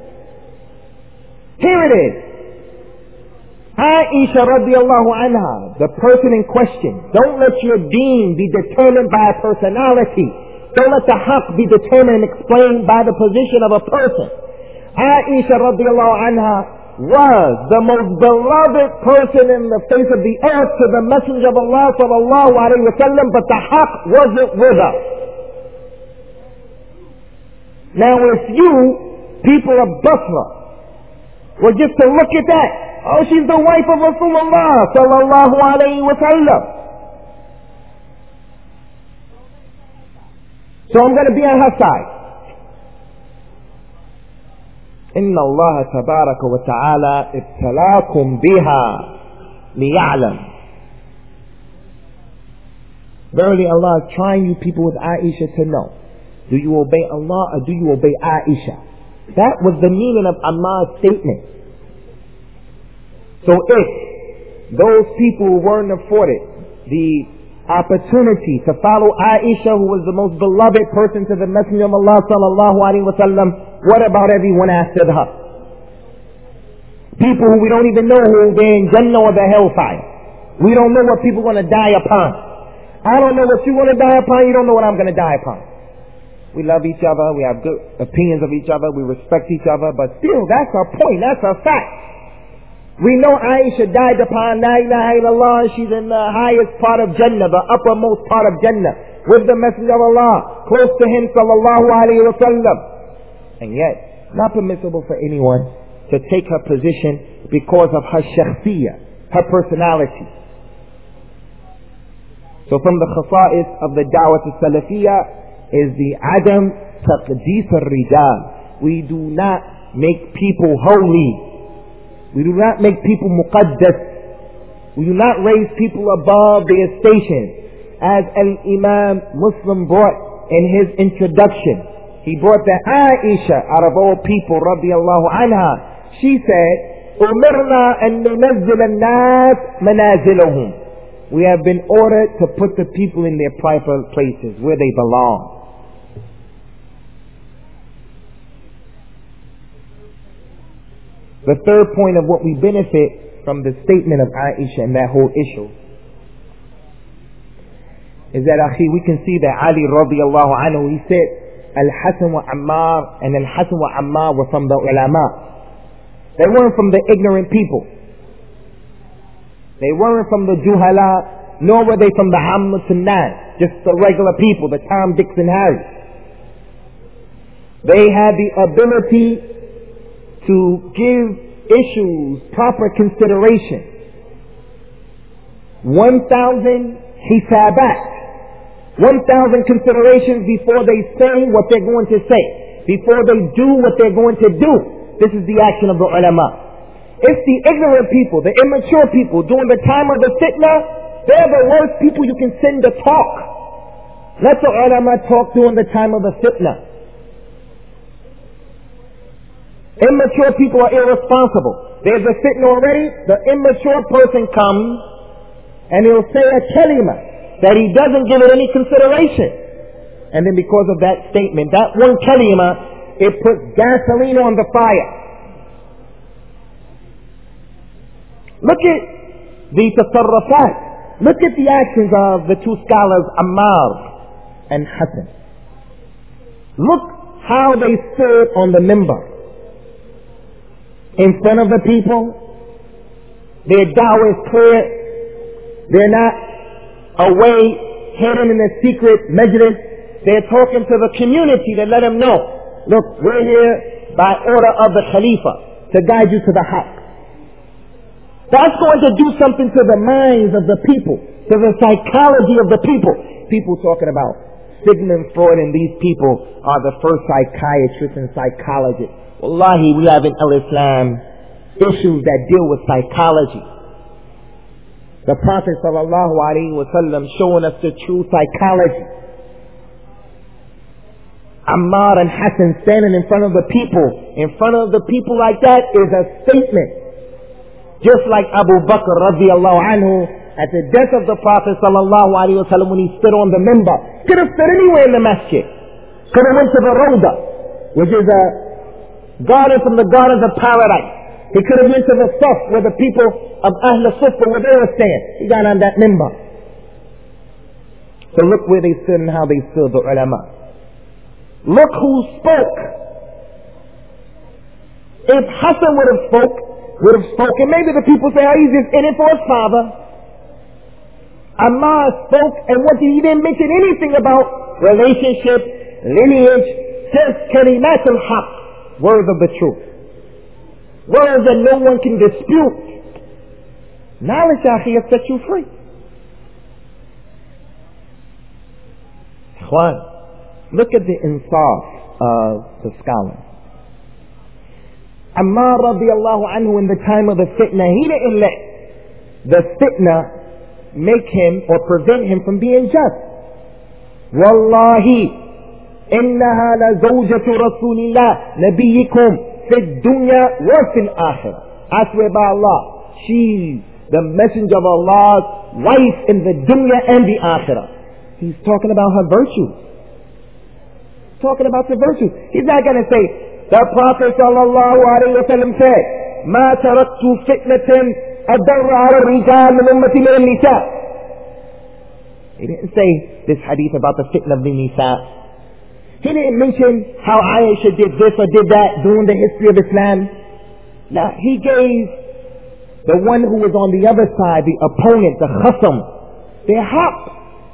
Here it is. Aisha radiallahu anha, the person in question. Don't let your deen be determined by a personality. Don't let the haqq be determined and explained by the position of a person. Aisha radiallahu anha was the most beloved person in the face of the earth to the Messenger of Allah sallallahu alaihi wasallam, but the haqq wasn't with her. Now if you, people of Basra, were just to look at that, oh, she's the wife of Rasulullah sallallahu alaihi wasallam, so I'm going to be on her side. إن الله تبارك وتعالى ابتلاكم بها ليعلم. Verily Allah is trying you people with Aisha to know, do you obey Allah or do you obey Aisha? That was the meaning of Ammar's statement. So if those people weren't afforded the opportunity to follow Aisha, who was the most beloved person to the Messenger of Allah sallallahu alaihi wasallam, what about everyone after her? People who we don't even know who they're in Jannah or the hellfire. We don't know what people are going to die upon. I don't know what you're going to die upon. You don't know what I'm going to die upon. We love each other. We have good opinions of each other. We respect each other. But still, that's our point. That's our fact. We know Aisha died upon La ilaha illallah. She's in the highest part of Jannah, the uppermost part of Jannah, with the Messenger of Allah, close to him sallallahu alayhi wa sallam. And yet, not permissible for anyone to take her position because of her shakhsiyah, her personality. So from the khasa'is of the da'wat al-salafiyah is the adam taqdees al-rijal. We do not make people holy. We do not make people muqaddas. We do not raise people above their station. As Al-Imam Muslim brought in his introduction, he brought that Aisha, out of all people, radiyallahu anha, she said, "Umirna an nunazzil an-nas manazilahum." We have been ordered to put the people in their proper places, where they belong. The third point of what we benefit from the statement of Aisha and that whole issue is that, we can see that Ali radiallahu anhu, he said, Al-Hasan wa Ammar, and Al-Hasan wa Ammar were from the ulama. They weren't from the ignorant people. They weren't from the juhala, nor were they from the Hammas and Nas, just the regular people, the Tom, Dicks and Harry. They had the ability to give issues proper consideration. 1,000 hisabat, 1,000 considerations before they say what they're going to say, before they do what they're going to do. This is the action of the ulama. It's the ignorant people, the immature people, during the time of the fitna, they're the worst people you can send to talk. Let the ulama talk during the time of the fitna. Immature people are irresponsible. There's a fitna already. The immature person comes and he'll say a kalima that he doesn't give it any consideration. And then because of that statement, that one kalima, it puts gasoline on the fire. Look at the tasarrufat. Look at the actions of the two scholars, Ammar and Hasan. Look how they stood on the minbar in front of the people. Their da'wah is clear. They're not away hidden in a secret majlis. They're talking to the community to let them know, look, we're here by order of the Khalifa to guide you to the haqq. That's going to do something to the minds of the people, to the psychology of the people. People talking about Sigmund Freud, and these people are the first psychiatrists and psychologists. Wallahi, we have in Al-Islam issues that deal with psychology. The Prophet sallallahu alaihi wasallam showing us the true psychology. Ammar and Hasan standing in front of the people like that is a statement. Just like Abu Bakr radiallahu anhu at the death of the Prophet sallallahu alaihi wasallam, when he stood on the minbar. Could have stood anywhere in the masjid. Could have went to the Rawda, which is a garden from the gardens of paradise. He could have went to the Saf, where the people of Ahl Sufa, where they were staying. He got on that minbar. So look where they stood and how they stood, the ulama. Look who spoke. If Hassan would have spoken, maybe the people say, oh, he's just in it for his father. Ammar spoke, and he didn't mention anything about relationship, lineage, just kalimat al-haq, words of the truth. Words that no one can dispute. Knowledge, akhi, has set you free. Ikhwan, look at the insaf of the scholars. Ammar radiallahu anhu, in the time of the fitna, he didn't let the fitna make him or prevent him from being just. Wallahi, innaha la zawjatu rasulillah nabiyikum fi dunya wa fil akhirah. I swear by Allah, she's the messenger of Allah's wife in the dunya and the akhirah. He's talking about her virtues. Talking about the virtues. He's not going to say, the Prophet sallallahu alayhi wa sallam said, ما تركت فتنة أضر على الرجال من أمتي من النساء. He didn't say this hadith about the fitna of the nisa. He didn't mention how Aisha did this or did that during the history of Islam. Now, he gave the one who was on the other side, the opponent, the khasam, their haqq.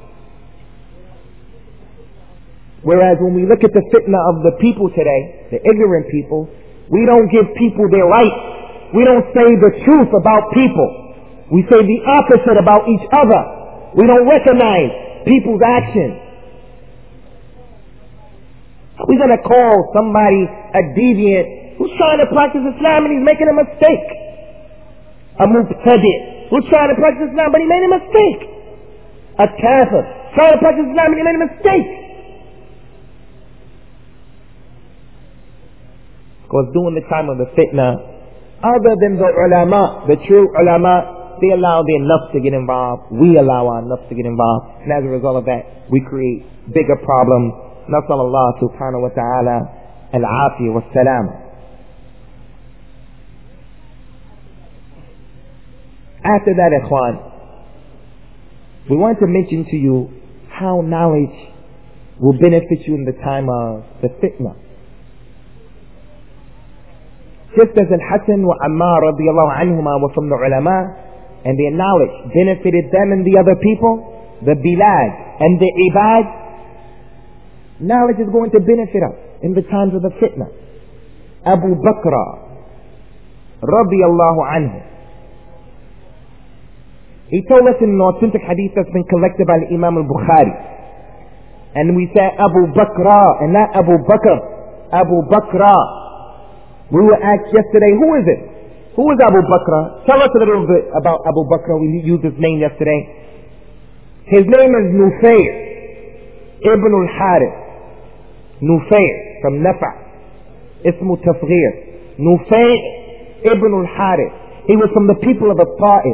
Whereas when we look at the fitna of the people today, the ignorant people, we don't give people their rights. We don't say the truth about people. We say the opposite about each other. We don't recognize people's actions. We're going to call somebody a deviant who's trying to practice Islam and he's making a mistake. A mubtadi' who's trying to practice Islam but he made a mistake. A kafir trying to practice Islam and he made a mistake. Because during the time of the fitna, other than the ulama, the true ulama, they allow their nafs to get involved. We allow our nafs to get involved. And as a result of that, we create bigger problems. Nasal Allah subhanahu wa ta'ala al-afiyah wa salam. After that, ikhwan, we want to mention to you how knowledge will benefit you in the time of the fitna. Just as Al-Hasan wa Ammar radiallahu anhuma were from the ulama, and their knowledge benefited them and the other people, the bilad and the ibad, knowledge is going to benefit us in the times of the fitna. Abu Bakr radiallahu anhu, he told us in an authentic hadith that's been collected by Imam al-Bukhari, and we say Abu Bakr and not Abu Bakr. Abu Bakr. We were asked yesterday, who is it? Who is Abu Bakr? Tell us a little bit about Abu Bakr. We used his name yesterday. His name is Nufayr ibn al-Harith. Nufayr from Nafa. Ismu Tafghir. Nufayr ibn al-Harith. He was from the people of Ta'if.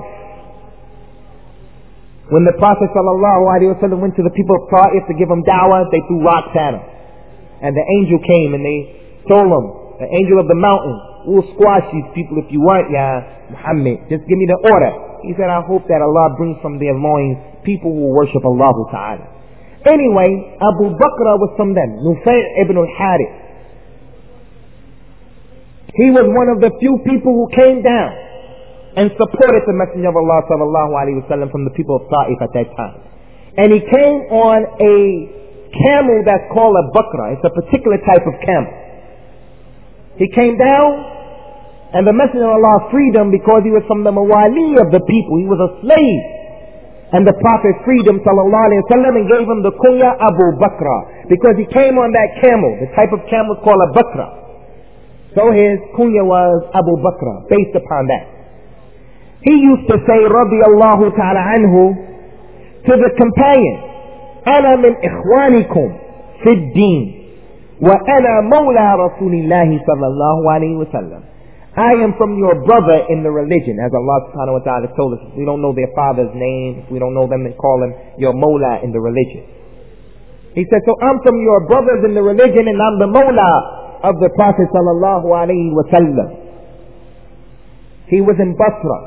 When the Prophet sallallahu alaihi wasallam went to the people of Ta'if to give them da'wah, they threw rocks at him. And the angel came and they told him, the angel of the mountain, we'll squash these people if you want, ya Muhammad. Just give me the order. He said, I hope that Allah brings from their loins people who worship Allah Ta'ala. Anyway, Abu Bakr was from them. Nufayr ibn al-Harith. He was one of the few people who came down and supported the Messenger of Allah sallallahu alaihi wasallam from the people of Ta'if at that time. And he came on a camel that's called a bakra. It's a particular type of camel. He came down, and the Messenger of Allah freed him because he was from the mawali of the people. He was a slave. And the Prophet freed him, sallallahu alayhi wa sallam, and gave him the kunya Abu Bakr, because he came on that camel. The type of camel is called a bakra. So his kunya was Abu Bakr, based upon that. He used to say, radiyallahu ta'ala anhu, to the companion, أنا من إخوانكم في الدين وأنا مولى رسول الله صلى الله عليه وسلم. I am from your brother in the religion, as Allah subhanahu wa ta'ala told us. We don't know their father's name. We don't know them, and call him your Mawla in the religion. He said, so I'm from your brothers in the religion, and I'm the Mawla of the Prophet sallallahu alaihi wasallam. He was in Basra,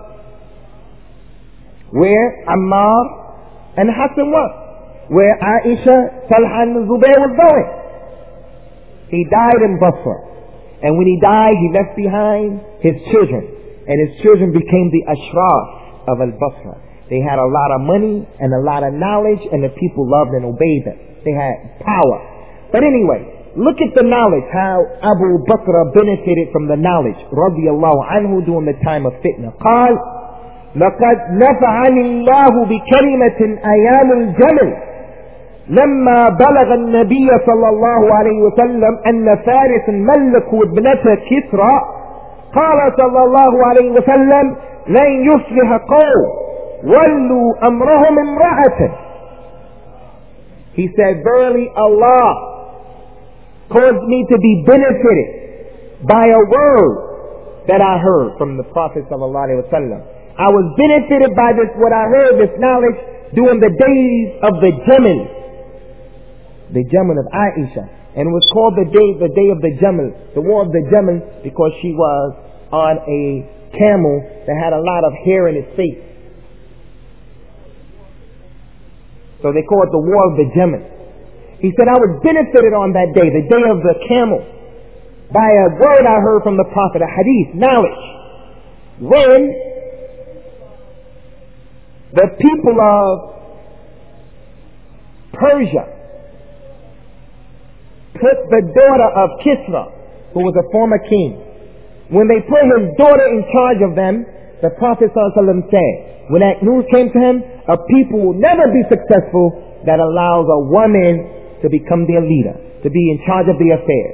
where Ammar and Hassan was, where Aisha, Talha and Zubayr was going. He died in Basra. And when he died, he left behind his children. And his children became the Ashraf of Al-Basra. They had a lot of money and a lot of knowledge, and the people loved and obeyed them. They had power. But anyway, look at the knowledge, how Abu Bakr benefited from the knowledge, radiyallahu anhu, during the time of fitna. قال لقد نفعني الله بكلمة أيام الجمل لما بلغ النبي صلى الله عليه وسلم أن فارس ملكوا ابنة كسرى قال صلى الله عليه وسلم لن يصلح قوم ولوا أمرهم امرأة. He said, verily Allah caused me to be benefited by a word that I heard from the Prophet sallallahu alaihi wasallam. I was benefited by this, what I heard, this knowledge, during the days of the Jamal. The Jamal of Aisha. And it was called the day of the Jamal, the war of the Jamal, because she was on a camel that had a lot of hair in its face. So they call it the war of the Jamal. He said, I was benefited on that day, the day of the camel, by a word I heard from the Prophet, a hadith, knowledge. When the people of Persia put the daughter of Kisra, who was a former king, when they put his daughter in charge of them, the Prophet ﷺ said, when that news came to him, a people will never be successful that allows a woman to become their leader, to be in charge of the affairs.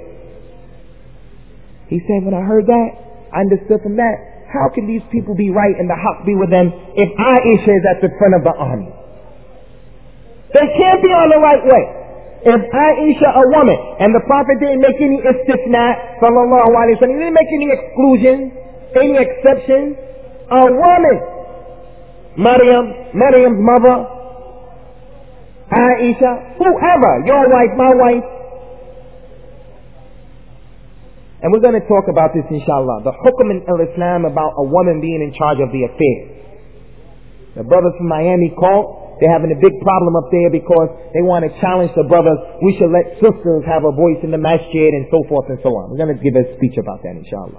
He said, when I heard that, I understood from that, how can these people be right and the haqq be with them if Aisha is at the front of the army? They can't be on the right way. If Aisha, a woman, and the Prophet didn't make any istisna, sallallahu alayhi wa sallam, he didn't make any exclusions, any exceptions, a woman, Maryam's mother, Aisha, whoever, your wife, my wife. And we're going to talk about this inshallah, the hukm in Islam about a woman being in charge of the affairs. The brothers from Miami called. They're having a big problem up there because they want to challenge the brothers. We should let sisters have a voice in the masjid and so forth and so on. We're going to give a speech about that, inshallah.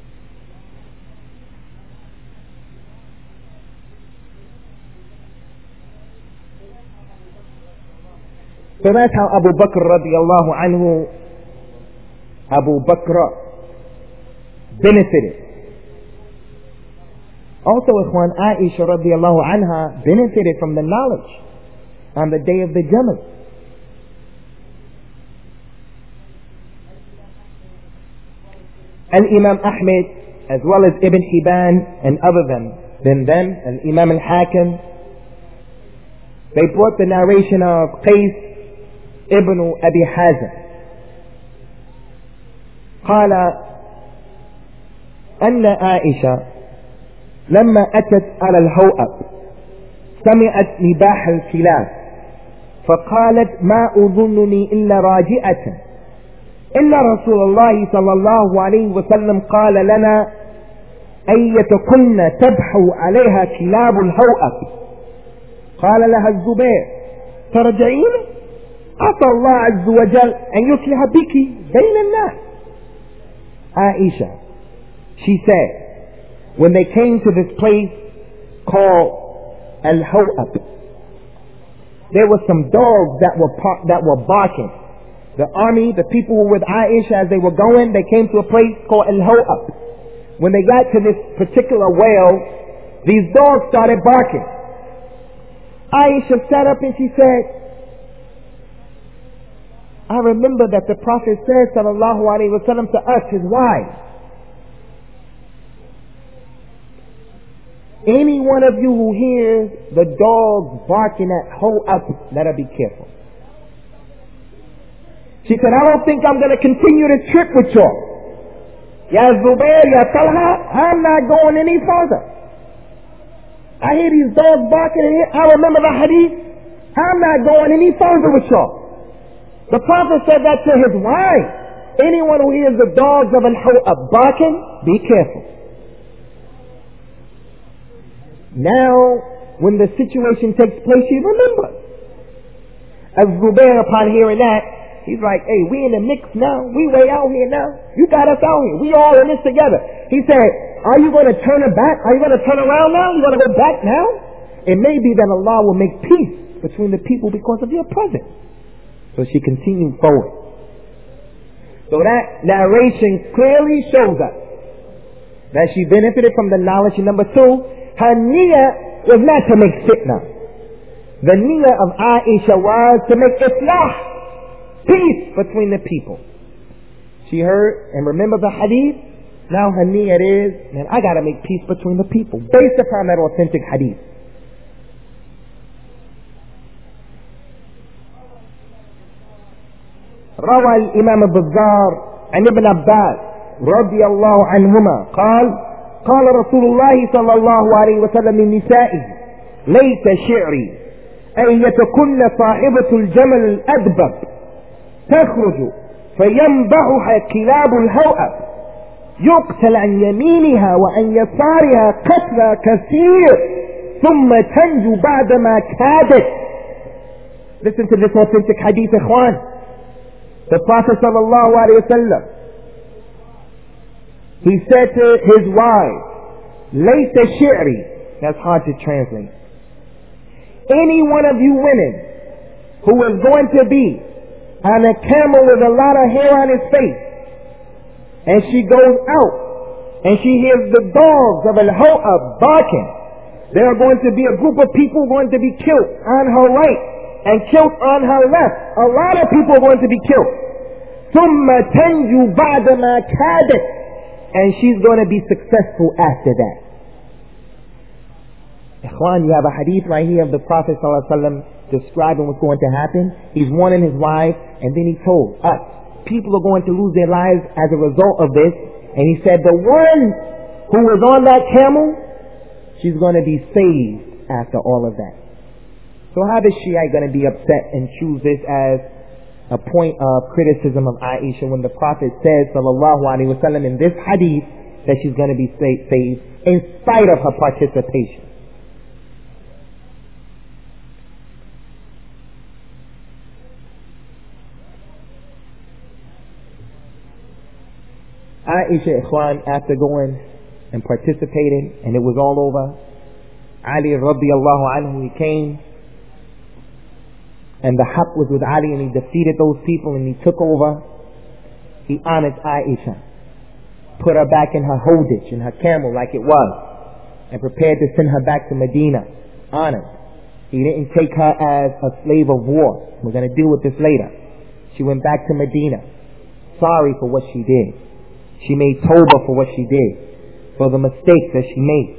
So that's how Abu Bakr radiallahu anhu, Abu Bakr benefited. Also, Ikhwan, Aisha radiallahu anha benefited from the knowledge on the day of the Jamal. Al-Imam Ahmed, as well as Ibn Hibban and other than them, Al-Imam Al-Hakim, they brought the narration of Qais ibn Abi Hazim. قال أن عائشة لما أتت على الهوأب سمعت نباح الكلاب فقالت ما أظنني إلا راجئة إن رسول الله صلى الله عليه وسلم قال لنا أيتكن تبحو عليها كلاب الهوأب. قال لها الزبير ترجعين عسى الله عز وجل أن يصلح بك بين الناس. Aisha, she said, when they came to this place called Al-Hawab, there were some dogs that were barking. The army, the people who were with Aisha as they were going, they came to a place called Al-Hawab. When they got to this particular well, these dogs started barking. Aisha sat up and she said, I remember that the Prophet said, sallallahu alaihi wasallam, to us, his wives, any one of you who hears the dogs barking at Hawab, let her be careful. She said, I don't think I'm going to continue this trip with y'all. Ya Zubair, Ya Talha, I'm not going any further. I hear these dogs barking in here. I remember the hadith. I'm not going any further with y'all. The Prophet said that to his wife. Anyone who hears the dogs of Al-Hawab barking, be careful. Now, when the situation takes place, he remembers. As Zubair, upon hearing that, he's like, hey, we in the mix now. We way out here now. You got us out here. We all in this together. He said, are you going to turn it back? Are you going to turn around now? You going to go back now? It may be that Allah will make peace between the people because of your presence. So she continued forward. So that narration clearly shows us that she benefited from the knowledge. And number two, her niyyah was not to make fitna. The niyyah of Aisha was to make islah, peace between the people. She heard and remembered the hadith. Now her niyyah is, man, I gotta make peace between the people based upon that authentic hadith. روى الإمام البزار عن ابن عباس رضي الله عنهما قال رسول الله صلى الله عليه وسلم لنسائه ليس شعري أن يتكن صاحبة الجمل الأدبب تخرج فينبعها كلاب الهوأب يقتل عن يمينها وعن يسارها قتلى كثير ثم تنجو بعدما كادت. Listen to this authentic hadith, ikhwan. The Prophet sallallahu alaihi wasallam, he said to his wife, laysa shi'ri, that's hard to translate. Any one of you women who is going to be on a camel with a lot of hair on his face, and she goes out and she hears the dogs of Al-Hawab barking, there are going to be a group of people going to be killed on her right and killed on her left. A lot of people are going to be killed. ثُمَّ تَنْجُو بَعْدَمَا كَادَتْ, and she's going to be successful after that. Ikhwan, you have a hadith right here of the Prophet ﷺ describing what's going to happen. He's warning his wife, and then he told us, people are going to lose their lives as a result of this. And he said, the one who was on that camel, she's going to be saved after all of that. So how is Shiite going to be upset and choose this as a point of criticism of Aisha when the Prophet says, sallallahu alaihi wasallam, in this hadith that she's going to be saved in spite of her participation? Aisha, ikhwan, after going and participating and it was all over, Ali radiallahu anhu, he came and the haqq was with Ali and he defeated those people and he took over. He honored Aisha, put her back in her hodage, in her camel like it was, and prepared to send her back to Medina. Honored. He didn't take her as a slave of war. We're going to deal with this later. She went back to Medina, sorry for what she did. She made tawbah for what she did, for the mistakes that she made.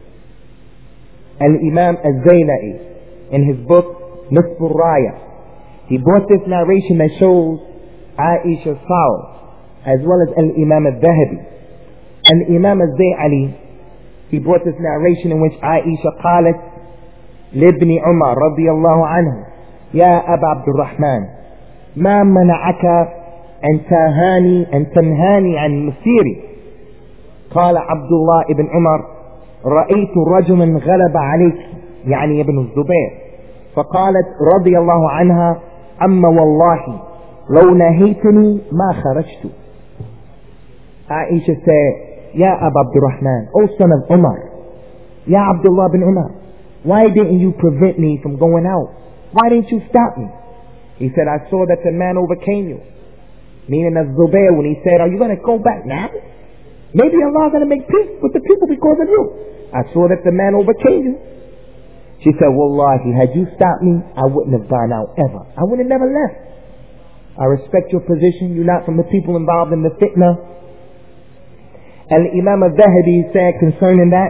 And Imam Az-Zainai, in his book Nisf al-Raya, he brought this narration that shows Aisha's sorrow, as well as Imam al-Dhahabi. And Imam Az-Zainai, he brought this narration in which Aisha قالت لابن عمر رضي الله عنه يا أبا عبد الرحمن ما منعك أن تنهاني عن مسيري. قال عبد الله بن عمر رأيت رجلا غلب عليك، يعني ابن الزبير. فقالت رضي الله عنها أما والله لو نهيتني ما خرجت. Aisha said, Ya Abu Abdurrahman, O son of Umar, Ya Abdullah bin Umar, why didn't you prevent me from going out? Why didn't you stop me? He said, I saw that the man overcame you. Meaning as Zubair, when he said, are you going to go back now? Maybe Allah is going to make peace with the people because of you. I saw that the man overcame you. She said, Wallahi, had you stopped me, I wouldn't have gone out ever. I would have never left. I respect your position. You're not from the people involved in the fitna. And Imam al-Dhahabi said concerning that,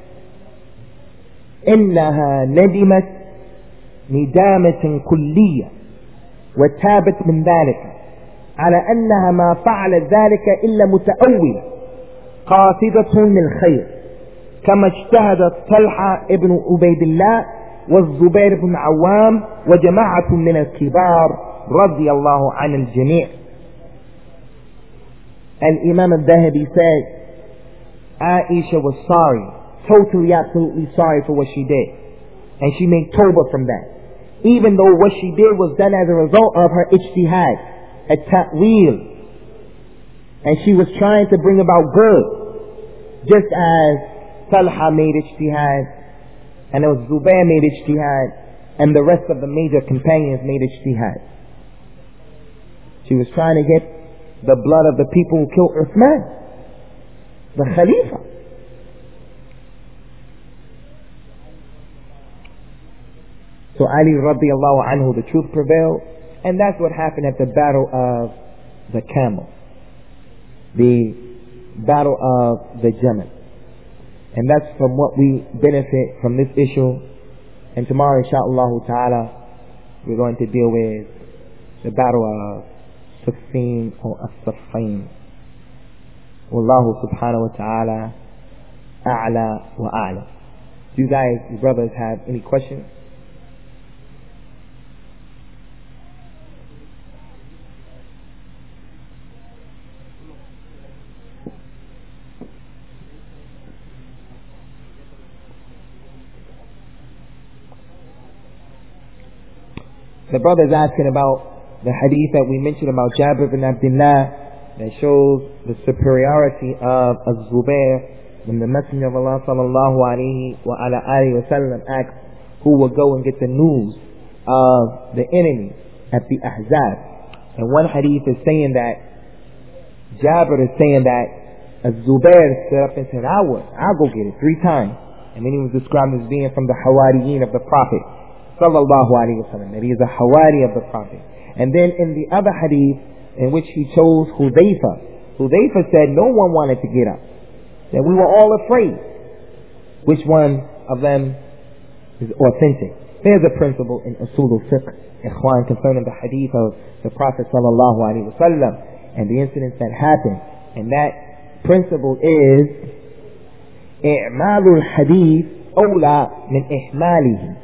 إنها ندمت ندامة كلية وتابت من ذلك على أنها ما فعلت ذلك إلا متأولة قاصدة للخير كما اجتهدت طلحة ابن عبيد الله والزبير بن عوام وجماعة من الكبار رضي الله عن الجميع. Al-Imam al-Dhahabi said Aisha was sorry, totally, absolutely sorry for what she did, and she made tawbah from that, even though what she did was done as a result of her ijtihad, a ta'wil, and she was trying to bring about good, just as Talha made ijtihad, and it was Zubair made ijtihad, and the rest of the major companions made ijtihad. She was trying to get the blood of the people who killed Uthman, the Khalifa. So Ali radiallahu anhu, the truth prevailed, and that's what happened at the battle of the Camel, the battle of the Jamal. And that's from what we benefit from this issue. And tomorrow, inshaAllah ta'ala, we're going to deal with the battle of Siffin or As-Saffain. Wallahu subhanahu wa ta'ala a'la wa a'la. Do you guys, you brothers, have any questions? The brother is asking about the hadith that we mentioned about Jabir bin Abdullah that shows the superiority of Az-Zubair when the Messenger of Allah sallallahu alayhi wa ala alihi wa sallam asked who will go and get the news of the enemy at the Ahzab. And one hadith is saying that Jabir is saying that Az-Zubair stood up and said, I'll go get it 3 times. And then he was described as being from the Hawariyin of the Prophet sallallahu alayhi wa sallam, that he is a Hawari of the Prophet. And then in the other hadith in which he chose Hudayfa said no one wanted to get up, that we were all afraid. Which one of them is authentic? There's a principle in Usul al-Fiqh, Ikhwan, concerning the hadith of the Prophet sallallahu alayhi wa sallam and the incidents that happened. And that principle is i'malul hadith awla min ihmalihi.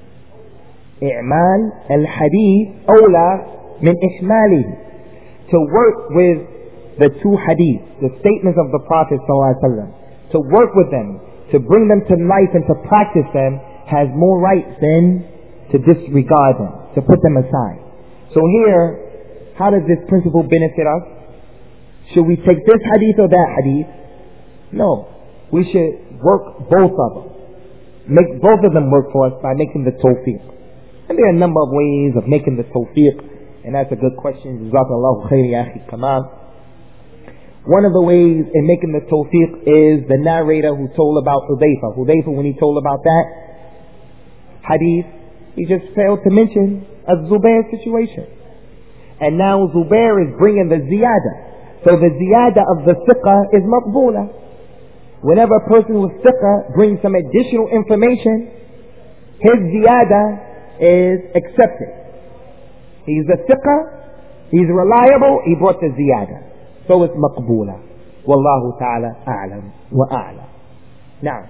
إعمال الحديث أولى من إحماله. To work with the 2 hadith, the statements of the Prophet ﷺ, to work with them, to bring them to life and to practice them, has more rights than to disregard them, to put them aside. So here, how does this principle benefit us? Should we take this hadith or that hadith? No. We should work both of them. Make both of them work for us by making the tawfiq. And there are a number of ways of making the tawfiq, and that's a good question. Jazakallahu khair ya akhi Kamal. One of the ways in making the tawfiq is the narrator who told about Hudayfa. Hudayfa, when he told about that hadith, he just failed to mention a Zubair situation. And now Zubair is bringing the ziyada. So the ziyada of the thiqah is maqbula. Whenever a person with thiqah brings some additional information, his ziyada is accepted. He's a thiqah, he's reliable, he brought the ziyada. So it's maqbula. Wallahu ta'ala a'lam wa a'lam. Now,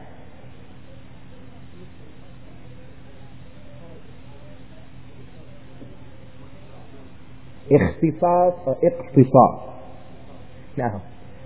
ikhtisas or iqtisas. Now,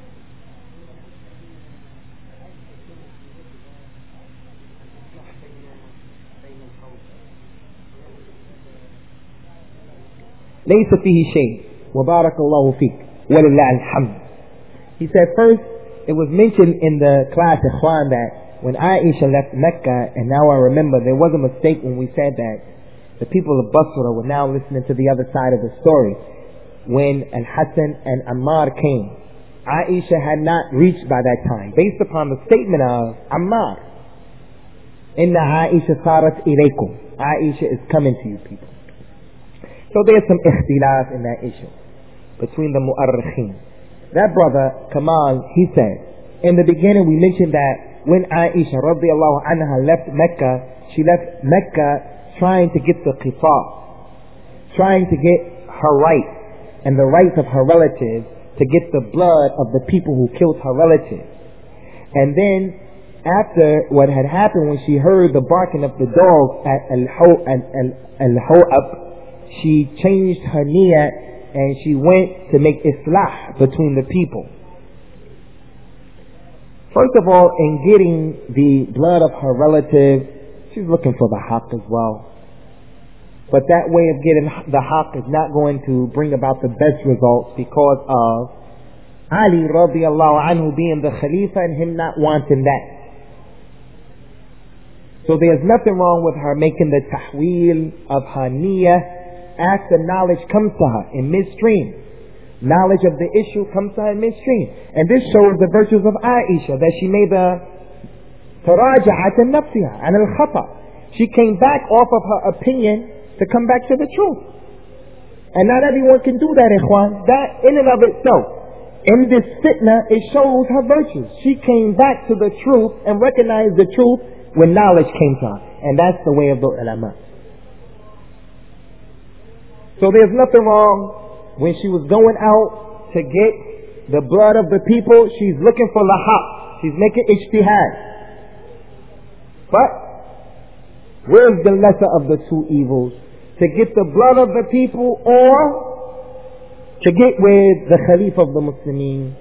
ليس فيه شيء وبارك الله فيك ولله الحمد. He said first, it was mentioned in the class Ikhwan that when Aisha left Mecca, and now I remember there was a mistake when we said that the people of Basra were now listening to the other side of the story. When Al-Hassan and Ammar came, Aisha had not reached by that time, based upon the statement of Ammar, Inna Aisha sarat ilaykum, Aisha is coming to you people. So there's some ikhtilaf in that issue between the mu'arrikhin. That brother, Kamal, he said, in the beginning we mentioned that when Aisha radiallahu anha left Mecca, she left Mecca trying to get the qisas, trying to get her rights and the rights of her relatives, to get the blood of the people who killed her relatives. And then after what had happened, when she heard the barking of the dog at Al-Hawab, she changed her niyat and she went to make islah between the people. First of all, in getting the blood of her relative, she's looking for the haqq as well. But that way of getting the haqq is not going to bring about the best results because of Ali radiallahu anhu being the Khalifa and him not wanting that. So there's nothing wrong with her making the tahweel of her niyyah after knowledge comes to her in midstream. Knowledge of the issue comes to her in midstream. And this shows the virtues of Aisha, that she made the taraja'at an-nafsiha and al-khata. She came back off of her opinion to come back to the truth. And not everyone can do that, ikhwan. That in and of itself, in this fitna, it shows her virtues. She came back to the truth and recognized the truth when knowledge came to her. And that's the way of the ulama. So there's nothing wrong when she was going out to get the blood of the people. She's looking for lahaq. She's making ijtihad. But where's the lesser of the two evils? To get the blood of the people or to get with the Khalifa of the Muslimin?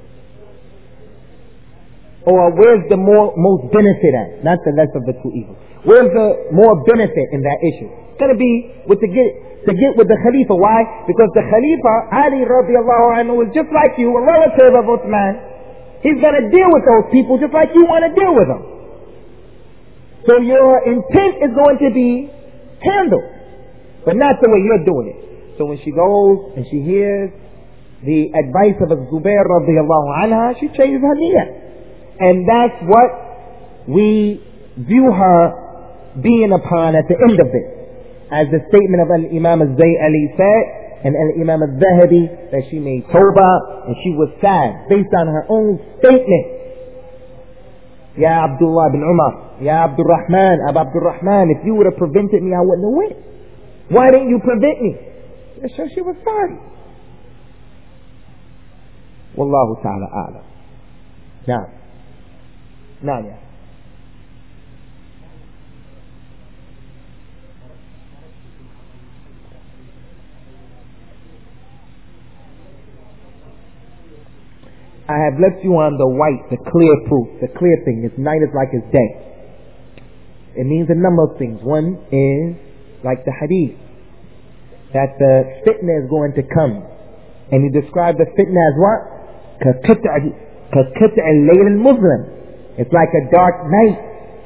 Or where's the most benefit at? Not the less of the two evils. Where's the more benefit in that issue? It's going to be to get with the Khalifa. Why? Because the Khalifa, Ali radiallahu anhu, is just like you, a relative of Uthman. He's going to deal with those people just like you want to deal with them. So your intent is going to be handled, but not the way you're doing it. So when she goes and she hears the advice of Zubair radiallahu anha, she changes her niyyah. And that's what we view her being upon at the end of it. As the statement of Al-Imam al-Zayali said, and Al-Imam al-Zahabi, that she made tawbah and she was sad based on her own statement. Ya Abdullah bin Umar, Ya Abdul Rahman, Abdul Rahman, if you would have prevented me, I wouldn't have went. Why didn't you prevent me? So she was sorry. Wallahu ta'ala a'lam. Now, yeah. I have left you on the white, the clear proof, the clear thing. It's night is like it's day. It means a number of things. One is like the hadith, that the fitna is going to come. And he described the fitna as what? كَقِطْعِ اللَّيْلِ الْمُظْلِمِ. It's like a dark night.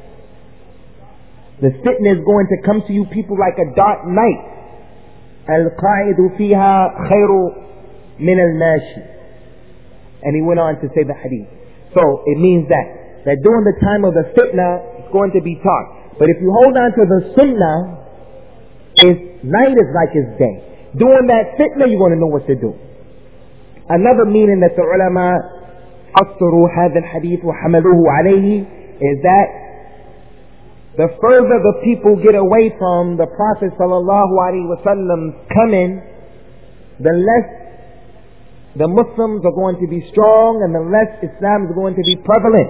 The fitna is going to come to you people like a dark night. الْقَائِدُ فِيهَا خَيْرُ مِنَ الْمَاشِي. And he went on to say the hadith. So it means that during the time of the fitna, it's going to be taught. But if you hold on to the sunnah, night is like it's day. During that fitna, you're going to know what to do. Another meaning that the ulama أصروا هذا الحديث وحملوه عليه is that the further the people get away from the Prophet sallallahu alaihi wasallam's coming, the less the Muslims are going to be strong and the less Islam is going to be prevalent.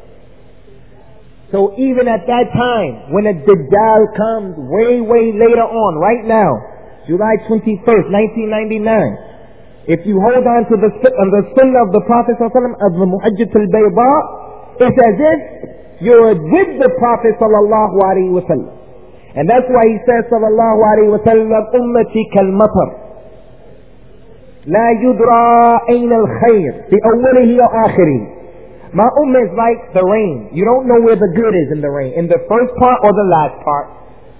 So even at that time, when a Dajjal comes way later on, right now, July 21st, 1999, if you hold on to the sunnah of the Prophet ﷺ, of the Muhajjat al-Bayda, it's as if you're with the Prophet sallallahu alaihi wasallam. And that's why he says sallallahu alaihi wasallam, ummati kal-matar, la yudra ayn al-khayr, fi awwalihi wa akhirih. My ummah is like the rain. You don't know where the good is in the rain, in the first part or the last part.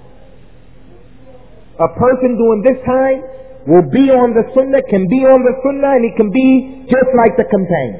A person during this time will be on the sunnah, can be on the sunnah, and he can be just like the companion.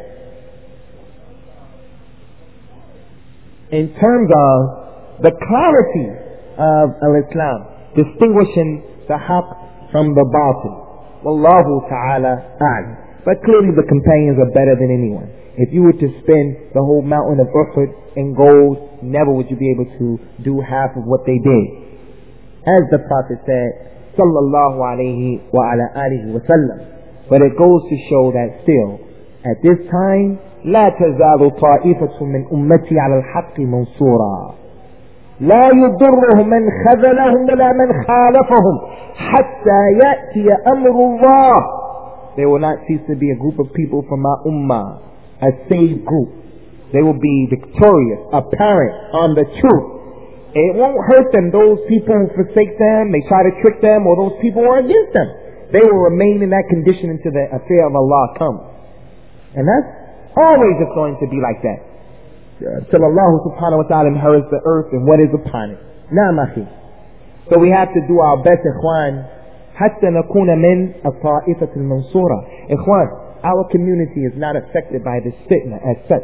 In terms of the clarity of al-Islam, distinguishing the haqq from the batil. Wallahu ta'ala a'lam. But clearly the companions are better than anyone. If you were to spend the whole mountain of Uhud in gold, never would you be able to do half of what they did. As the Prophet said, sallallahu alayhi wa ala alihi wa sallam. But it goes to show that still, at this time, لا تزال طائفة من أمتي على الحق منصورا لا يضرهم من خذلهم ولا من خالفهم حتى يأتي أمر الله. There will not cease to be a group of people from our ummah, a saved group. They will be victorious, apparent on the truth. It won't hurt them. Those people who forsake them, they try to trick them, or those people who are against them, they will remain in that condition until the affair of Allah comes. And that's always just going to be like that. Till Allah subhanahu wa ta'ala inherits the earth and what is upon it. Naam akhi. So we have to do our best, ikhwan, حتى نكون من الطائفة المنصورة. Ikhwan, our community is not affected by this fitna as such.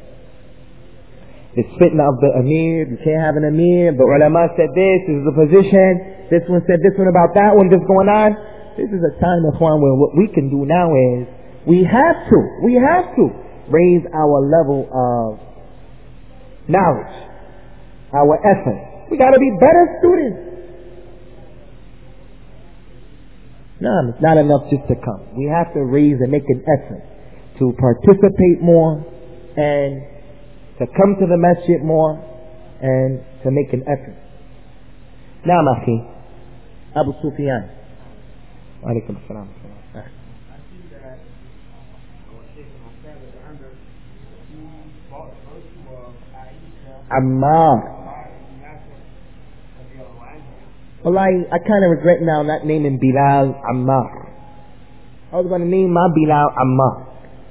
This fitna of the Amir, you can't have an Amir, the ulama said this is the position, this one said this one about that one, this going on. This is a time, ikhwan, where what we can do now is, we have to raise our level of knowledge, our effort. We gotta be better students. No, it's not enough just to come. We have to raise and make an effort to participate more and to come to the masjid more and to make an effort. Naam akhi, Abu Sufyan. Alaikum assalam. Ammar. Well, I kind of regret now not naming Bilal Ammar. I was going to name my Bilal Ammar.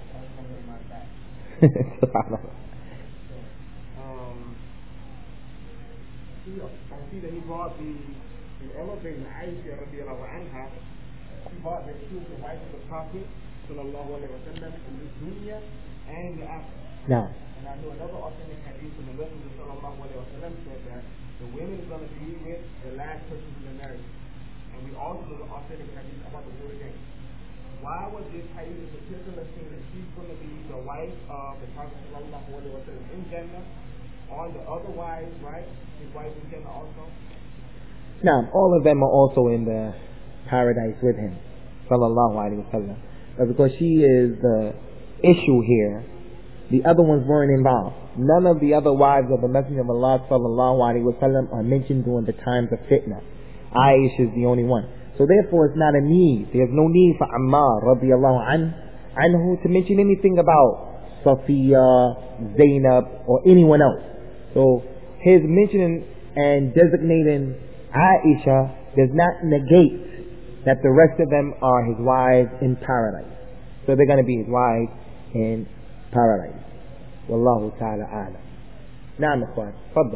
I see that he brought the elevator Aisha radiallahu anha. She brought that she was the wife of the Prophet sallallahu alaihi wasallam in this dunya and the akhirah. No. And I know another authentic hadith from the Messenger sallallahu alaihi wasallam said that the women is going to be with the last person in the marriage. And we also know the authentic hadith about the word again. Why was this hadith in particular saying that she's going to be the wife of the Prophet sallallahu alaihi wasallam in Jannah? All the other wives, right? His wife in Jannah also? Now, all of them are also in the paradise with him, sallallahu alaihi wasallam. But because she is the issue here, the other ones weren't involved. None of the other wives of the Messenger of Allah sallallahu alaihi wasallam are mentioned during the times of fitna. Aisha is the only one. So therefore it's not a need. There's no need for Ammar radiallahu anhu to mention anything about Safiya, Zainab, or anyone else. So his mentioning and designating Aisha does not negate that the rest of them are his wives in paradise. So they're going to be his wives in paradise. Wallahu ta'ala a'lam. Naam ikhwan, tfaddal.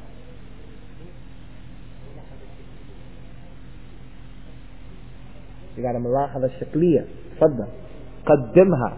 You got a ملاحظة شكلية. تفضل. قدمها.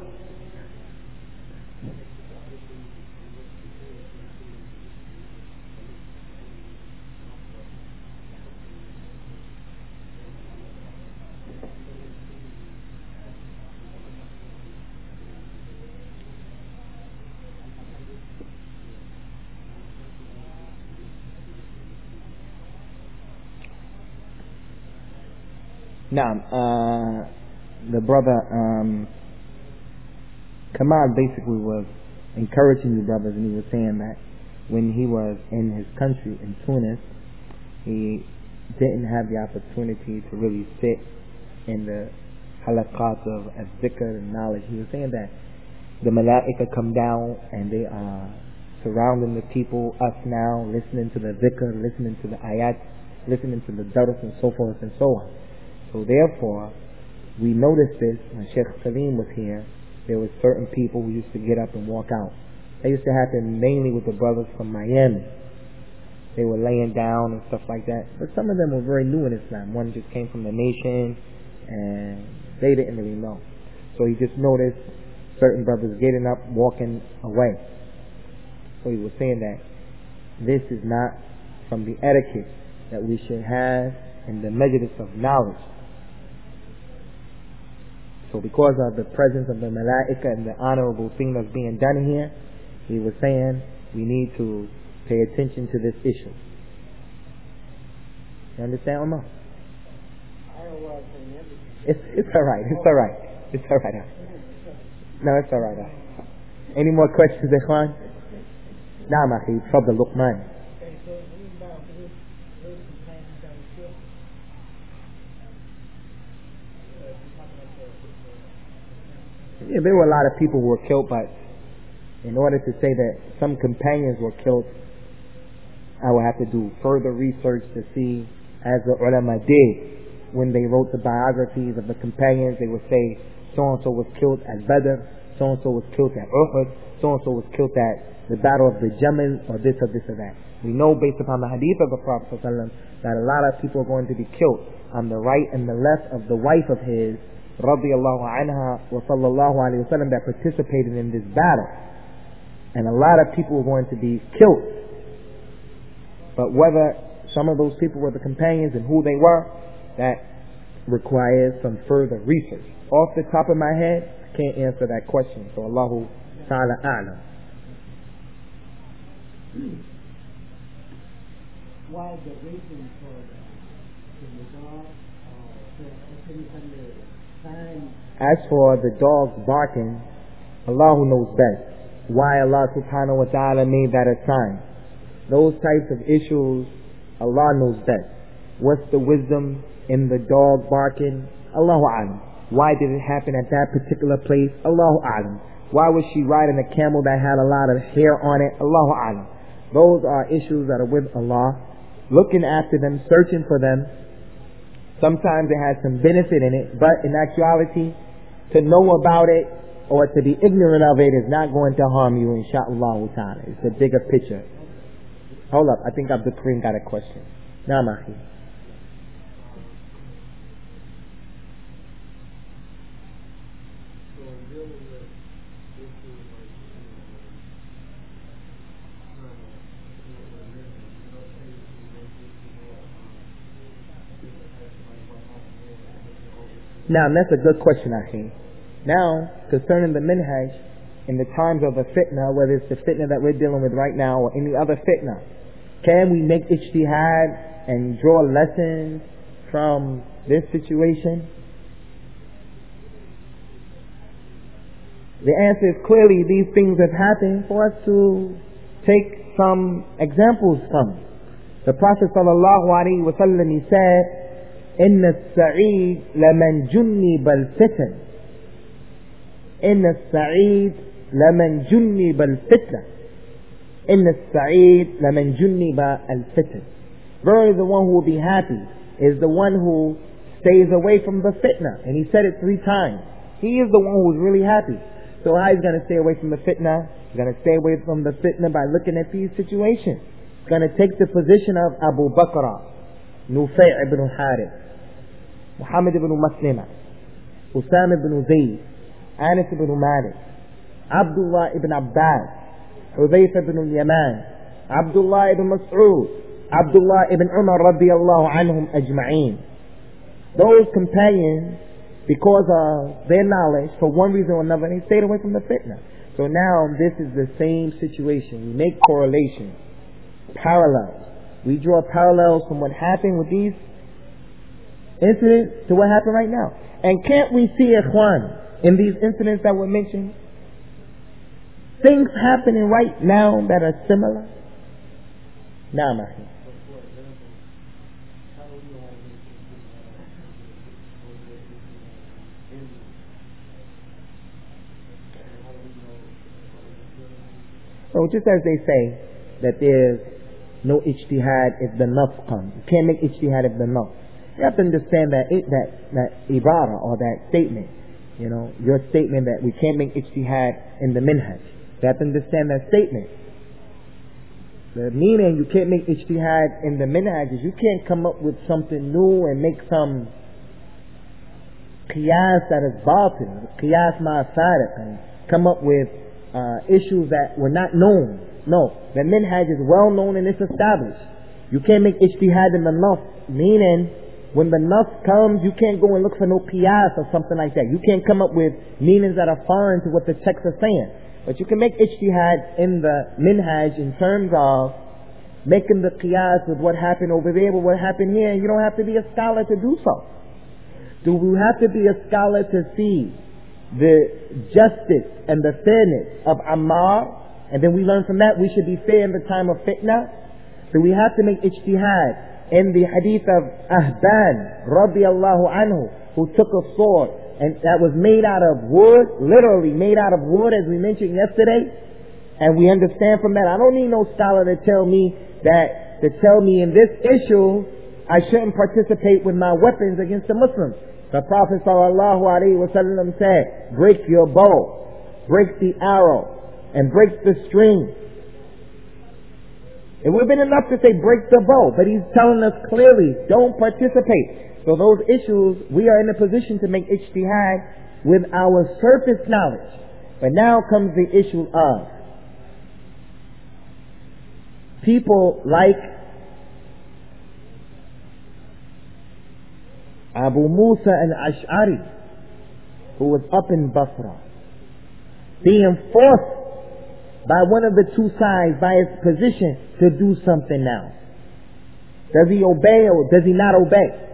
Now, the brother Kamal basically was encouraging the brothers, and he was saying that when he was in his country, in Tunis, he didn't have the opportunity to really sit in the halaqat of dhikr and knowledge. He was saying that the malaika come down and they are surrounding the people, us now, listening to the dhikr, listening to the ayat, listening to the dars and so forth and so on. So therefore, we noticed this when Sheikh Salim was here. There were certain people who used to get up and walk out. That used to happen mainly with the brothers from Miami. They were laying down and stuff like that. But some of them were very new in Islam. One just came from the nation and they didn't really know. So he just noticed certain brothers getting up, walking away. So he was saying that this is not from the etiquette that we should have in the majlis of knowledge. So because of the presence of the malaika and the honorable thing that's being done here, he was saying we need to pay attention to this issue. You understand, Omar? It's alright. It's alright. It's alright. No, it's alright. Any more questions, Ikhwan? نعم أخي تفضل لقمان. Yeah, there were a lot of people who were killed, but in order to say that some companions were killed, I would have to do further research to see, as the ulama did when they wrote the biographies of the companions. They would say so-and-so was killed at Badr, so-and-so was killed at Uhud, so-and-so was killed at the battle of the Jamal, or this or this or that. We know based upon the hadith of the Prophet ﷺ that a lot of people are going to be killed on the right and the left of the wife of his, radiyallahu anha wa sallallahu alayhi wa sallam, that participated in this battle. And a lot of people were going to be killed. But whether some of those people were the companions and who they were, that requires some further research. Off the top of my head, I can't answer that question. So Allahu ta'ala a'lam. Why the reason for the dog sign? As for the dogs barking, Allah knows best. Why Allah subhanahu wa ta'ala made that a sign. Those types of issues, Allah knows best. What's the wisdom in the dog barking? Allahu a'lam. Why did it happen at that particular place? Allahu a'lam. Why was she riding a camel that had a lot of hair on it? Allahu a'lam. Those are issues that are with Allah. Looking after them, searching for them. Sometimes it has some benefit in it, but in actuality, to know about it or to be ignorant of it is not going to harm you, insha'Allah ta'ala. It's a bigger picture. Hold up, I think Abdul Kareem got a question. Naam akhi. Now, that's a good question, Akhi. Now, concerning the minhaj, in the times of a fitna, whether it's the fitna that we're dealing with right now or any other fitna, can we make ijtihad and draw lessons from this situation? The answer is clearly these things have happened for us to take some examples from. The Prophet sallallahu alaihi wasallam, he said, إن السعيد لمن جنب الفتن إن السعيد لمن جنب الفتنة إن السعيد لمن جنب الفتن. Verily the one who will be happy is the one who stays away from the fitna. And he said it 3 times. He is the one who is really happy. So how he's going to stay away from the fitna? He's going to stay away from the fitna by looking at these situations. He's going to take the position of Abu Bakr, Nufay' ibn Harith, Muhammad ibn Maslima, Usama ibn Zayd, Anas ibn Malik, Abdullah ibn Abbas, Hudayfa ibn al-Yaman, Abdullah ibn Mas'ud, Abdullah ibn Umar radiyallahu anhum ajma'een. Those companions, because of their knowledge, for one reason or another, they stayed away from the fitna. So now this is the same situation. We make correlations, parallels. We draw parallels from what happened with these incidents to what happened right now. And can't we see, ikhwan, in these incidents that were mentioned, things happening right now that are similar? Naam akhi. So just as they say that there's no ijtihad if the nas comes. You can't make ijtihad if the nas. You have to understand that ibara or that statement, your statement that we can't make ijtihad in the minhaj. You have to understand that statement. The meaning you can't make ijtihad in the minhaj is you can't come up with something new and make some qiyas that is batil, qiyas ma'asariq, and come up with issues that were not known. No, the minhaj is well known and it's established. You can't make ijtihad in the nas, meaning when the nas comes, you can't go and look for no qiyas or something like that. You can't come up with meanings that are foreign to what the text is saying. But you can make ijtihad in the minhaj in terms of making the qiyas with what happened over there with what happened here. You don't have to be a scholar to do so. Do we have to be a scholar to see the justice and the fairness of Ammar, and then we learn from that we should be fair in the time of fitna. So we have to make ijtihad. In the hadith of Ahban radiallahu anhu, who took a sword and that was made out of wood, literally made out of wood, as we mentioned yesterday, and we understand from that, I don't need no scholar to tell me in this issue I shouldn't participate with my weapons against the Muslims. The Prophet sallallahu alaihi wasallam said, break your bow, break the arrow, and break the string. It would have been enough to say break the bow, but he's telling us clearly, don't participate. So those issues, we are in a position to make ijtihad with our surface knowledge. But now comes the issue of people like Abu Musa al-Ash'ari, who was up in Basra, being forced by one of the two sides, by his position, to do something now. Does he obey or does he not obey?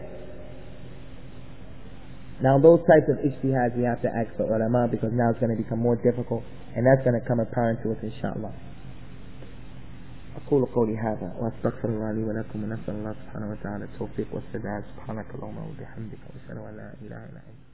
Now those types of ijtihads we have to ask the ulama, because now it's going to become more difficult, and that's going to come apparent to us inshallah. أقول قولي هذا وأستغفر الله لي ولكم ونسأل الله سبحانه وتعالى التوفيق والسداد. سبحانك اللهم وبحمدك وأشهد أن لا إله إلا أنت.